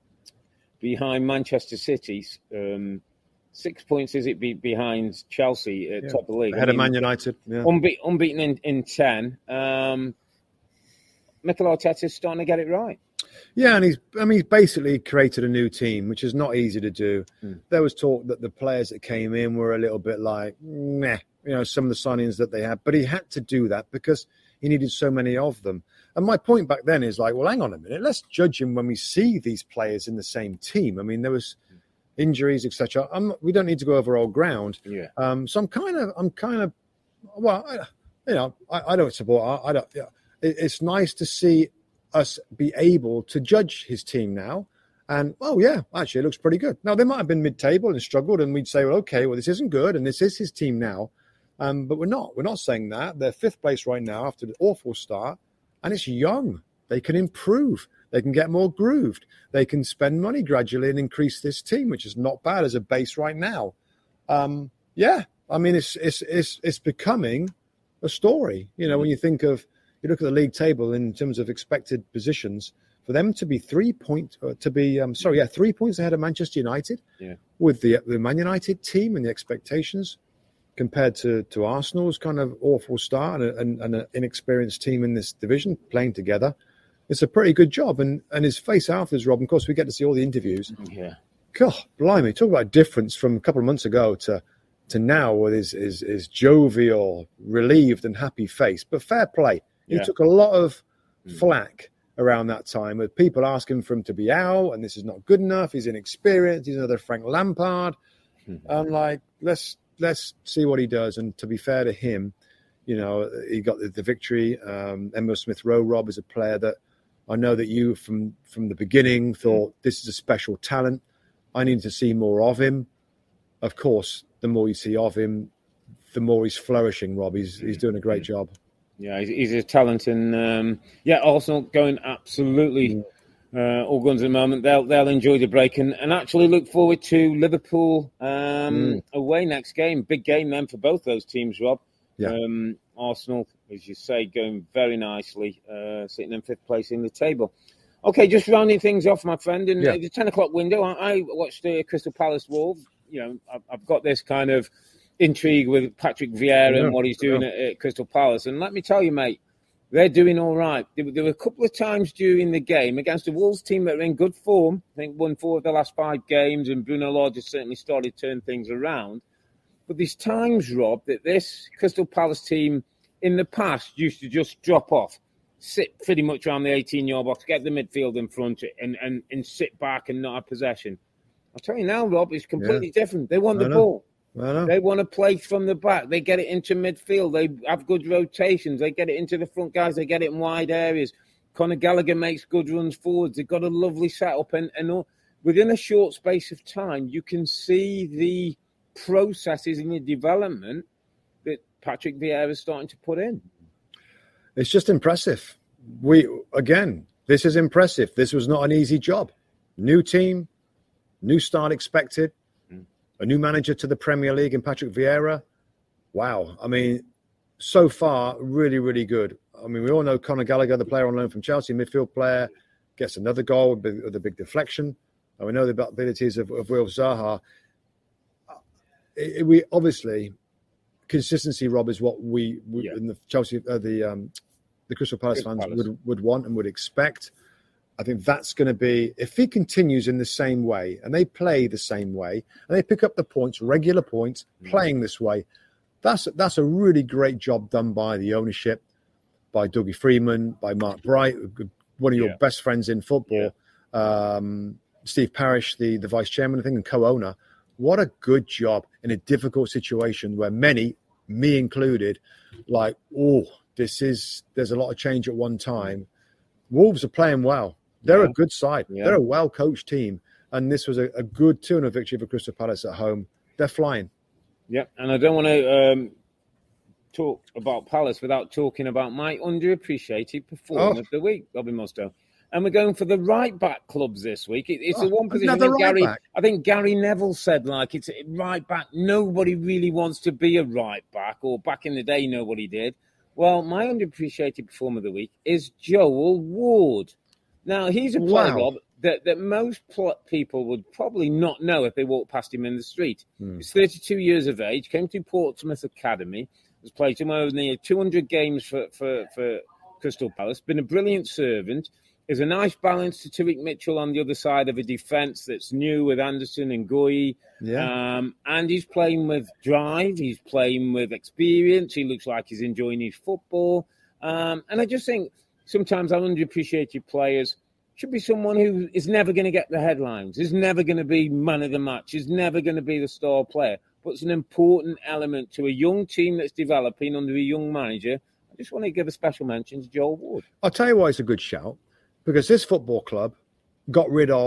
behind Manchester City's. Um, Six points is it be behind Chelsea at yeah. top of the league? Ahead I mean, of Man United. Yeah. Unbe- unbeaten in, in ten. Um, Mikel Arteta's starting to get it right. Yeah, and he's I mean, he's basically created a new team, which is not easy to do. Mm. There was talk that the players that came in were a little bit like, meh, you know, some of the signings that they had. But he had to do that because he needed so many of them. And my point back then is like, well, hang on a minute. Let's judge him when we see these players in the same team. I mean, there was injuries, et cetera. I'm we don't need to go over old ground. Yeah. Um. So I'm kind of, I'm kind of, well, I, you know, I, I don't support. I, I don't. Yeah. It, it's nice to see us be able to judge his team now, And, oh, yeah, actually, it looks pretty good. Now, they might have been mid-table and struggled, and we'd say, well, okay, well, this isn't good, and this is his team now. Um, but we're not. We're not saying that. They're fifth place right now after the awful start, and it's young. They can improve. They can get more grooved. They can spend money gradually and increase this team, which is not bad as a base right now. Um, yeah, I mean, it's it's it's it's becoming a story. You know, when you think of, you look at the league table in terms of expected positions, for them to be three point, uh, to be, um, sorry, yeah, three points ahead of Manchester United, yeah, with the the Man United team and the expectations compared to, to Arsenal's kind of awful start and, and, and an inexperienced team in this division playing together. It's a pretty good job. And and his face afterwards, Rob, of course, we get to see all the interviews. Yeah. God, blimey, talk about a difference from a couple of months ago to to now with his, his, his jovial, relieved and happy face. But fair play. He Yeah. took a lot of Mm. flack around that time with people asking for him to be out and this is not good enough. He's inexperienced. He's another Frank Lampard. Mm-hmm. I'm like, let's let's see what he does. And to be fair to him, you know, he got the, the victory. Um, Emile Smith Rowe, Rob, is a player that I know that you from, from the beginning thought this is a special talent. I need to see more of him. Of course, the more you see of him, the more he's flourishing, Rob. He's, he's doing a great job. Yeah, he's, he's a talent. And, um, yeah, Arsenal going absolutely uh, all guns at the moment. They'll they'll enjoy the break and, and actually look forward to Liverpool um, mm. away next game. Big game then for both those teams, Rob. Yeah. Um, Arsenal, as you say, going very nicely, uh, sitting in fifth place in the table. Okay, just rounding things off, my friend. In yeah. the ten o'clock window, I, I watched the Crystal Palace Wolves. You know, I've, I've got this kind of intrigue with Patrick Vieira and what he's doing at, at Crystal Palace. And let me tell you, mate, they're doing all right. There, there were a couple of times during the game against a Wolves team that are in good form. I think won four of the last five games, and Bruno Lage has certainly started to turn things around. But there's times, Rob, that this Crystal Palace team in the past used to just drop off, sit pretty much around the eighteen-yard box, get the midfield in front and, and, and sit back and not have possession. I'll tell you now, Rob, it's completely yeah. different. They want the ball. They want to play from the back. They get it into midfield. They have good rotations. They get it into the front guys. They get it in wide areas. Conor Gallagher makes good runs forwards. They've got a lovely setup. And, and all, within a short space of time, you can see the processes in the development that Patrick Vieira is starting to put in. It's just impressive. We again, this is impressive. This was not an easy job. New team, new start expected, mm. a new manager to the Premier League in Patrick Vieira. Wow. I mean, so far, really, really good. I mean, we all know Conor Gallagher, the player on loan from Chelsea, midfield player, gets another goal with a big deflection. And we know the abilities of, of Will Zaha. It, it, we obviously consistency, Rob, is what we, we yeah. in the Chelsea, uh, the um, the Crystal Palace Crystal fans Palace. would would want and would expect. I think that's going to be, if he continues in the same way and they play the same way and they pick up the points, regular points, mm-hmm. playing this way, that's that's a really great job done by the ownership, by Dougie Freeman, by Mark Bright, one of your yeah. best friends in football, yeah. um, Steve Parish, the the vice chairman, I think, and co-owner. What a good job in a difficult situation where many, me included, like, oh, this is, there's a lot of change at one time. Wolves are playing well. They're yeah. a good side. Yeah. They're a well-coached team. And this was a, a good two nil victory for Crystal Palace at home. They're flying. Yeah, and I don't want to um, talk about Palace without talking about my underappreciated performer oh. of the week, Bobby Mustoe. And we're going for the right-back clubs this week. It, it's oh, the one position I think, right Gary, I think Gary Neville said, like, it's right-back. Nobody really wants to be a right-back, or back in the day, nobody did. Well, my underappreciated performer of the week is Joel Ward. Now, he's a player, wow. Rob, that, that most pl- people would probably not know if they walked past him in the street. Hmm. He's thirty-two years of age, came to Portsmouth Academy, has played somewhere near two hundred games for, for, for Crystal Palace, been a brilliant servant. Is a nice balance to Tariq Mitchell on the other side of a defence that's new with Anderson and Goyi. Yeah. Um, and he's playing with drive. He's playing with experience. He looks like he's enjoying his football. Um, and I just think sometimes our underappreciated players should be someone who is never going to get the headlines, is never going to be man of the match, is never going to be the star player. But it's an important element to a young team that's developing under a young manager. I just want to give a special mention to Joel Ward. I'll tell you why it's a good shout. Because this football club got rid of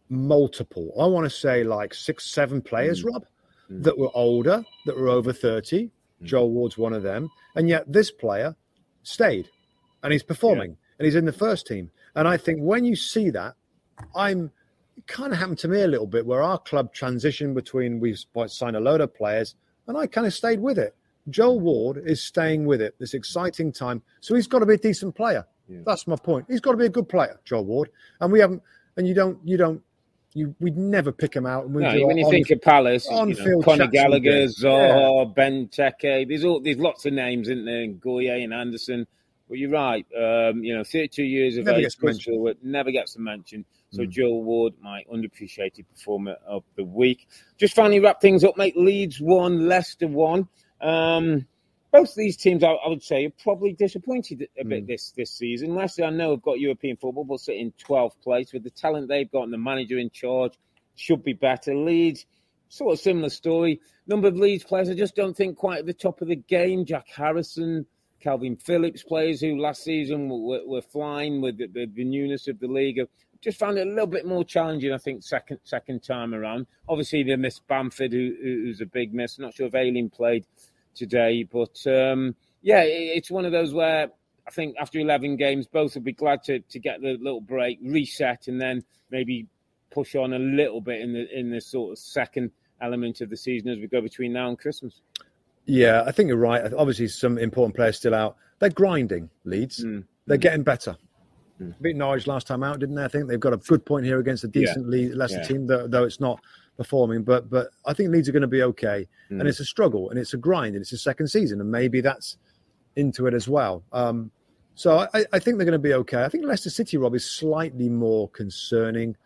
multiple. I want to say like six, seven players, mm. Rob, mm. that were older, that were over thirty. Mm. Joel Ward's one of them. And yet this player stayed and he's performing yeah. and he's in the first team. And I think when you see that, I'm it kind of happened to me a little bit where our club transitioned between we've signed a load of players and I kind of stayed with it. Joel Ward is staying with it, this exciting time. So he's got to be a decent player. Yeah. That's my point. He's got to be a good player, Joel Ward. And we haven't, and you don't, you don't, you we'd never pick him out. And no, when you on, think of Palace, you know, Conor Gallagher, Zaha, yeah. Benteke, there's all there's lots of names, isn't there? And Goye and Anderson. But you're right. Um, you know, thirty-two years of never age, gets mentioned. never gets a mention. So mm. Joel Ward, my underappreciated performer of the week. Just finally wrap things up, mate. Leeds won, Leicester won. Um, both of these teams, I, I would say, are probably disappointed a bit mm. this this season. Leicester, I know, have got European football, but sit in twelfth place with the talent they've got and the manager in charge. Should be better. Leeds, sort of similar story. Number of Leeds players, I just don't think quite at the top of the game. Jack Harrison, Calvin Phillips players who last season were, were flying with the, the, the newness of the league. Just found it a little bit more challenging, I think, second second time around. Obviously, they missed Bamford, who, who's a big miss. Not sure if Ayling played today. But, um, yeah, it, it's one of those where I think after eleven games, both will be glad to, to get the little break, reset, and then maybe push on a little bit in the in the sort of second element of the season as we go between now and Christmas. Yeah, I think you're right. Obviously, some important players still out. They're grinding, Leeds. Mm. They're getting better. Mm. Beat Norwich last time out, didn't they? I think they've got a good point here against a decent yeah. Leicester yeah. team, though, though it's not performing. But but I think Leeds are going to be okay. Mm. And it's a struggle, and it's a grind, and it's a second season, and maybe that's into it as well. Um, so I, I think they're going to be okay. I think Leicester City, Rob, is slightly more concerning.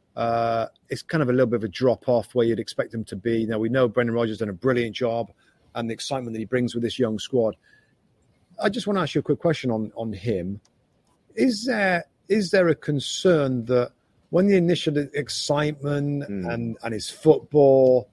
Uh, it's kind of a little bit of a drop-off where you'd expect them to be. Now, we know Brendan Rodgers has done a brilliant job, and the excitement that he brings with this young squad. I just want to ask you a quick question on, on him. Is there is there a concern that when the initial excitement mm. and, and his football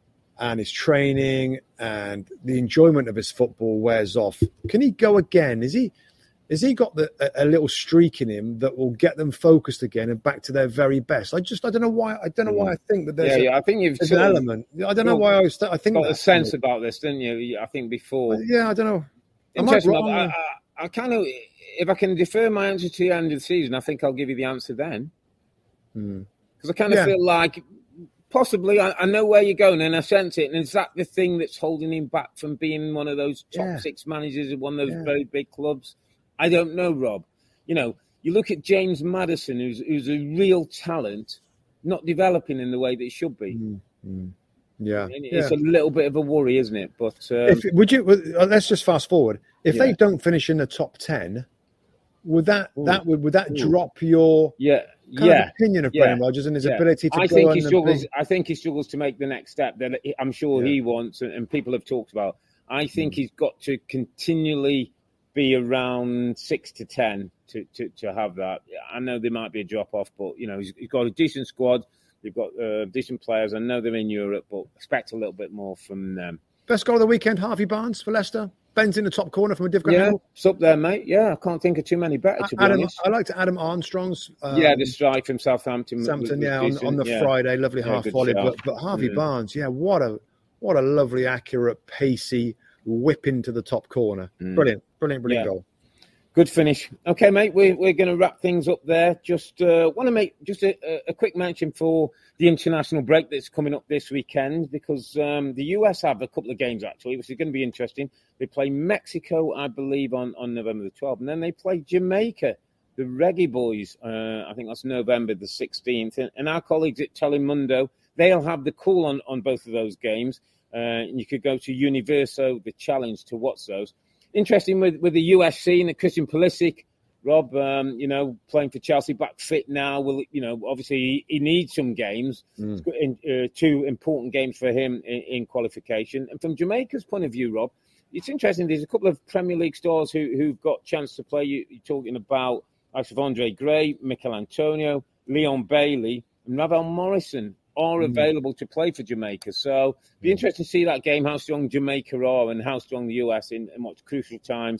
and his training and the enjoyment of his football wears off, can he go again? Is he has he got the, a, a little streak in him that will get them focused again and back to their very best? I just I don't know why I don't know why I think that there's, yeah, a, yeah, I think you've there's an element. I don't know why I was I think got a sense about this, didn't you? I think before. Yeah, I don't know. Interesting. I, I, I, I kind of, if I can defer my answer to the end of the season, I think I'll give you the answer then. Because hmm. I kind of yeah. feel like possibly I, I know where you're going and I sense it. And is that the thing that's holding him back from being one of those top yeah. six managers of one of those yeah. very big clubs? I don't know, Rob. You know, you look at James Maddison, who's who's a real talent, not developing in the way that he should be. Mm-hmm. Yeah, it's yeah. a little bit of a worry, isn't it? But um, if, would you? Let's just fast forward. If yeah. they don't finish in the top ten, would that Ooh. that would would that Ooh. drop your yeah kind yeah of opinion of yeah. Brendan Rodgers and his yeah. ability to? I go think he struggles. Be... I think he struggles to make the next step that I'm sure yeah. he wants, and, and people have talked about. I think mm. he's got to continually be around six to ten to, to, to have that. I know there might be a drop off, but you know he's, he's got a decent squad. They've got uh, decent players. I know they're in Europe, but expect a little bit more from them. Best goal of the weekend, Harvey Barnes for Leicester. Ben's in the top corner from a different yeah, angle. It's up there, mate. Yeah, I can't think of too many better, to be Adam, honest. I liked Adam Armstrong's. Um, yeah, the strike from Southampton. Southampton, yeah, on, on the yeah. Friday. Lovely yeah, half volley. But, but Harvey mm. Barnes, yeah, what a what a lovely, accurate, pacey whip into the top corner. Mm. Brilliant, brilliant, brilliant yeah. goal. Good finish. Okay, mate, we're, we're going to wrap things up there. Just uh, want to make just a, a quick mention for the international break that's coming up this weekend because um, the U S have a couple of games, actually, which is going to be interesting. They play Mexico, I believe, on, on November the twelfth, and then they play Jamaica, the Reggae Boys. Uh, I think that's November the sixteenth. And, and our colleagues at Telemundo, they'll have the call on, on both of those games. Uh, and you could go to Universo, the challenge, to watch those. Interesting with, with the U S C and Christian Pulisic, Rob, um, you know, playing for Chelsea, back fit now. Will you know? Obviously, he, he needs some games. Mm. In, uh, two important games for him in, in qualification. And from Jamaica's point of view, Rob, it's interesting. There's a couple of Premier League stars who who've got chance to play. You, you're talking about likes of Andre Gray, Mikel Antonio, Leon Bailey, and Ravel Morrison are mm. available to play for Jamaica. So it'll be interesting to see that game, how strong Jamaica are and how strong the U S in, in much crucial times.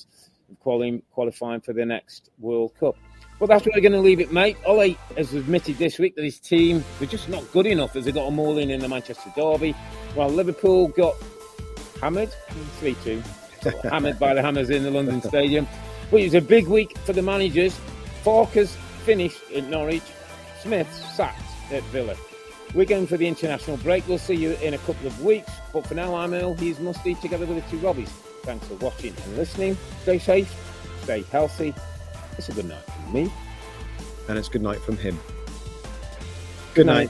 quali- qualifying for the next World Cup. But that's where we're going to leave it, mate. Ollie has admitted this week that his team were just not good enough as they got them all in in the Manchester Derby, while Liverpool got hammered, three two, hammered by the Hammers in the London Stadium. But it was a big week for the managers. Farkas finished at Norwich, Smith sacked at Villa. We're going for the international break. We'll see you in a couple of weeks. But for now, I'm Earl. He's Musty, together with the two Robbies. Thanks for watching and listening. Stay safe, stay healthy. It's a good night from me. And it's good night from him. Good, Good night. night.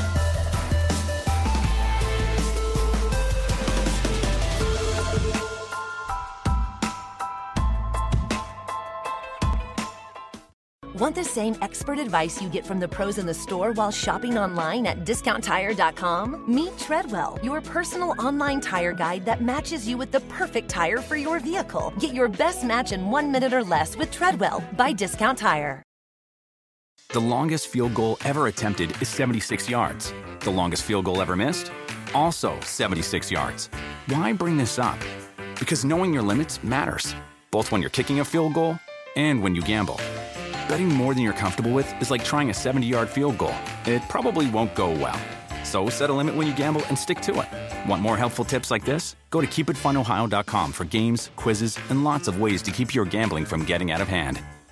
Want the same expert advice you get from the pros in the store while shopping online at discount tire dot com? Meet Treadwell, your personal online tire guide that matches you with the perfect tire for your vehicle. Get your best match in one minute or less with Treadwell by Discount Tire. The longest field goal ever attempted is seventy-six yards. The longest field goal ever missed? Also seventy-six yards. Why bring this up? Because knowing your limits matters, both when you're kicking a field goal and when you gamble. Betting more than you're comfortable with is like trying a seventy-yard field goal. It probably won't go well. So set a limit when you gamble and stick to it. Want more helpful tips like this? Go to keep it fun ohio dot com for games, quizzes, and lots of ways to keep your gambling from getting out of hand.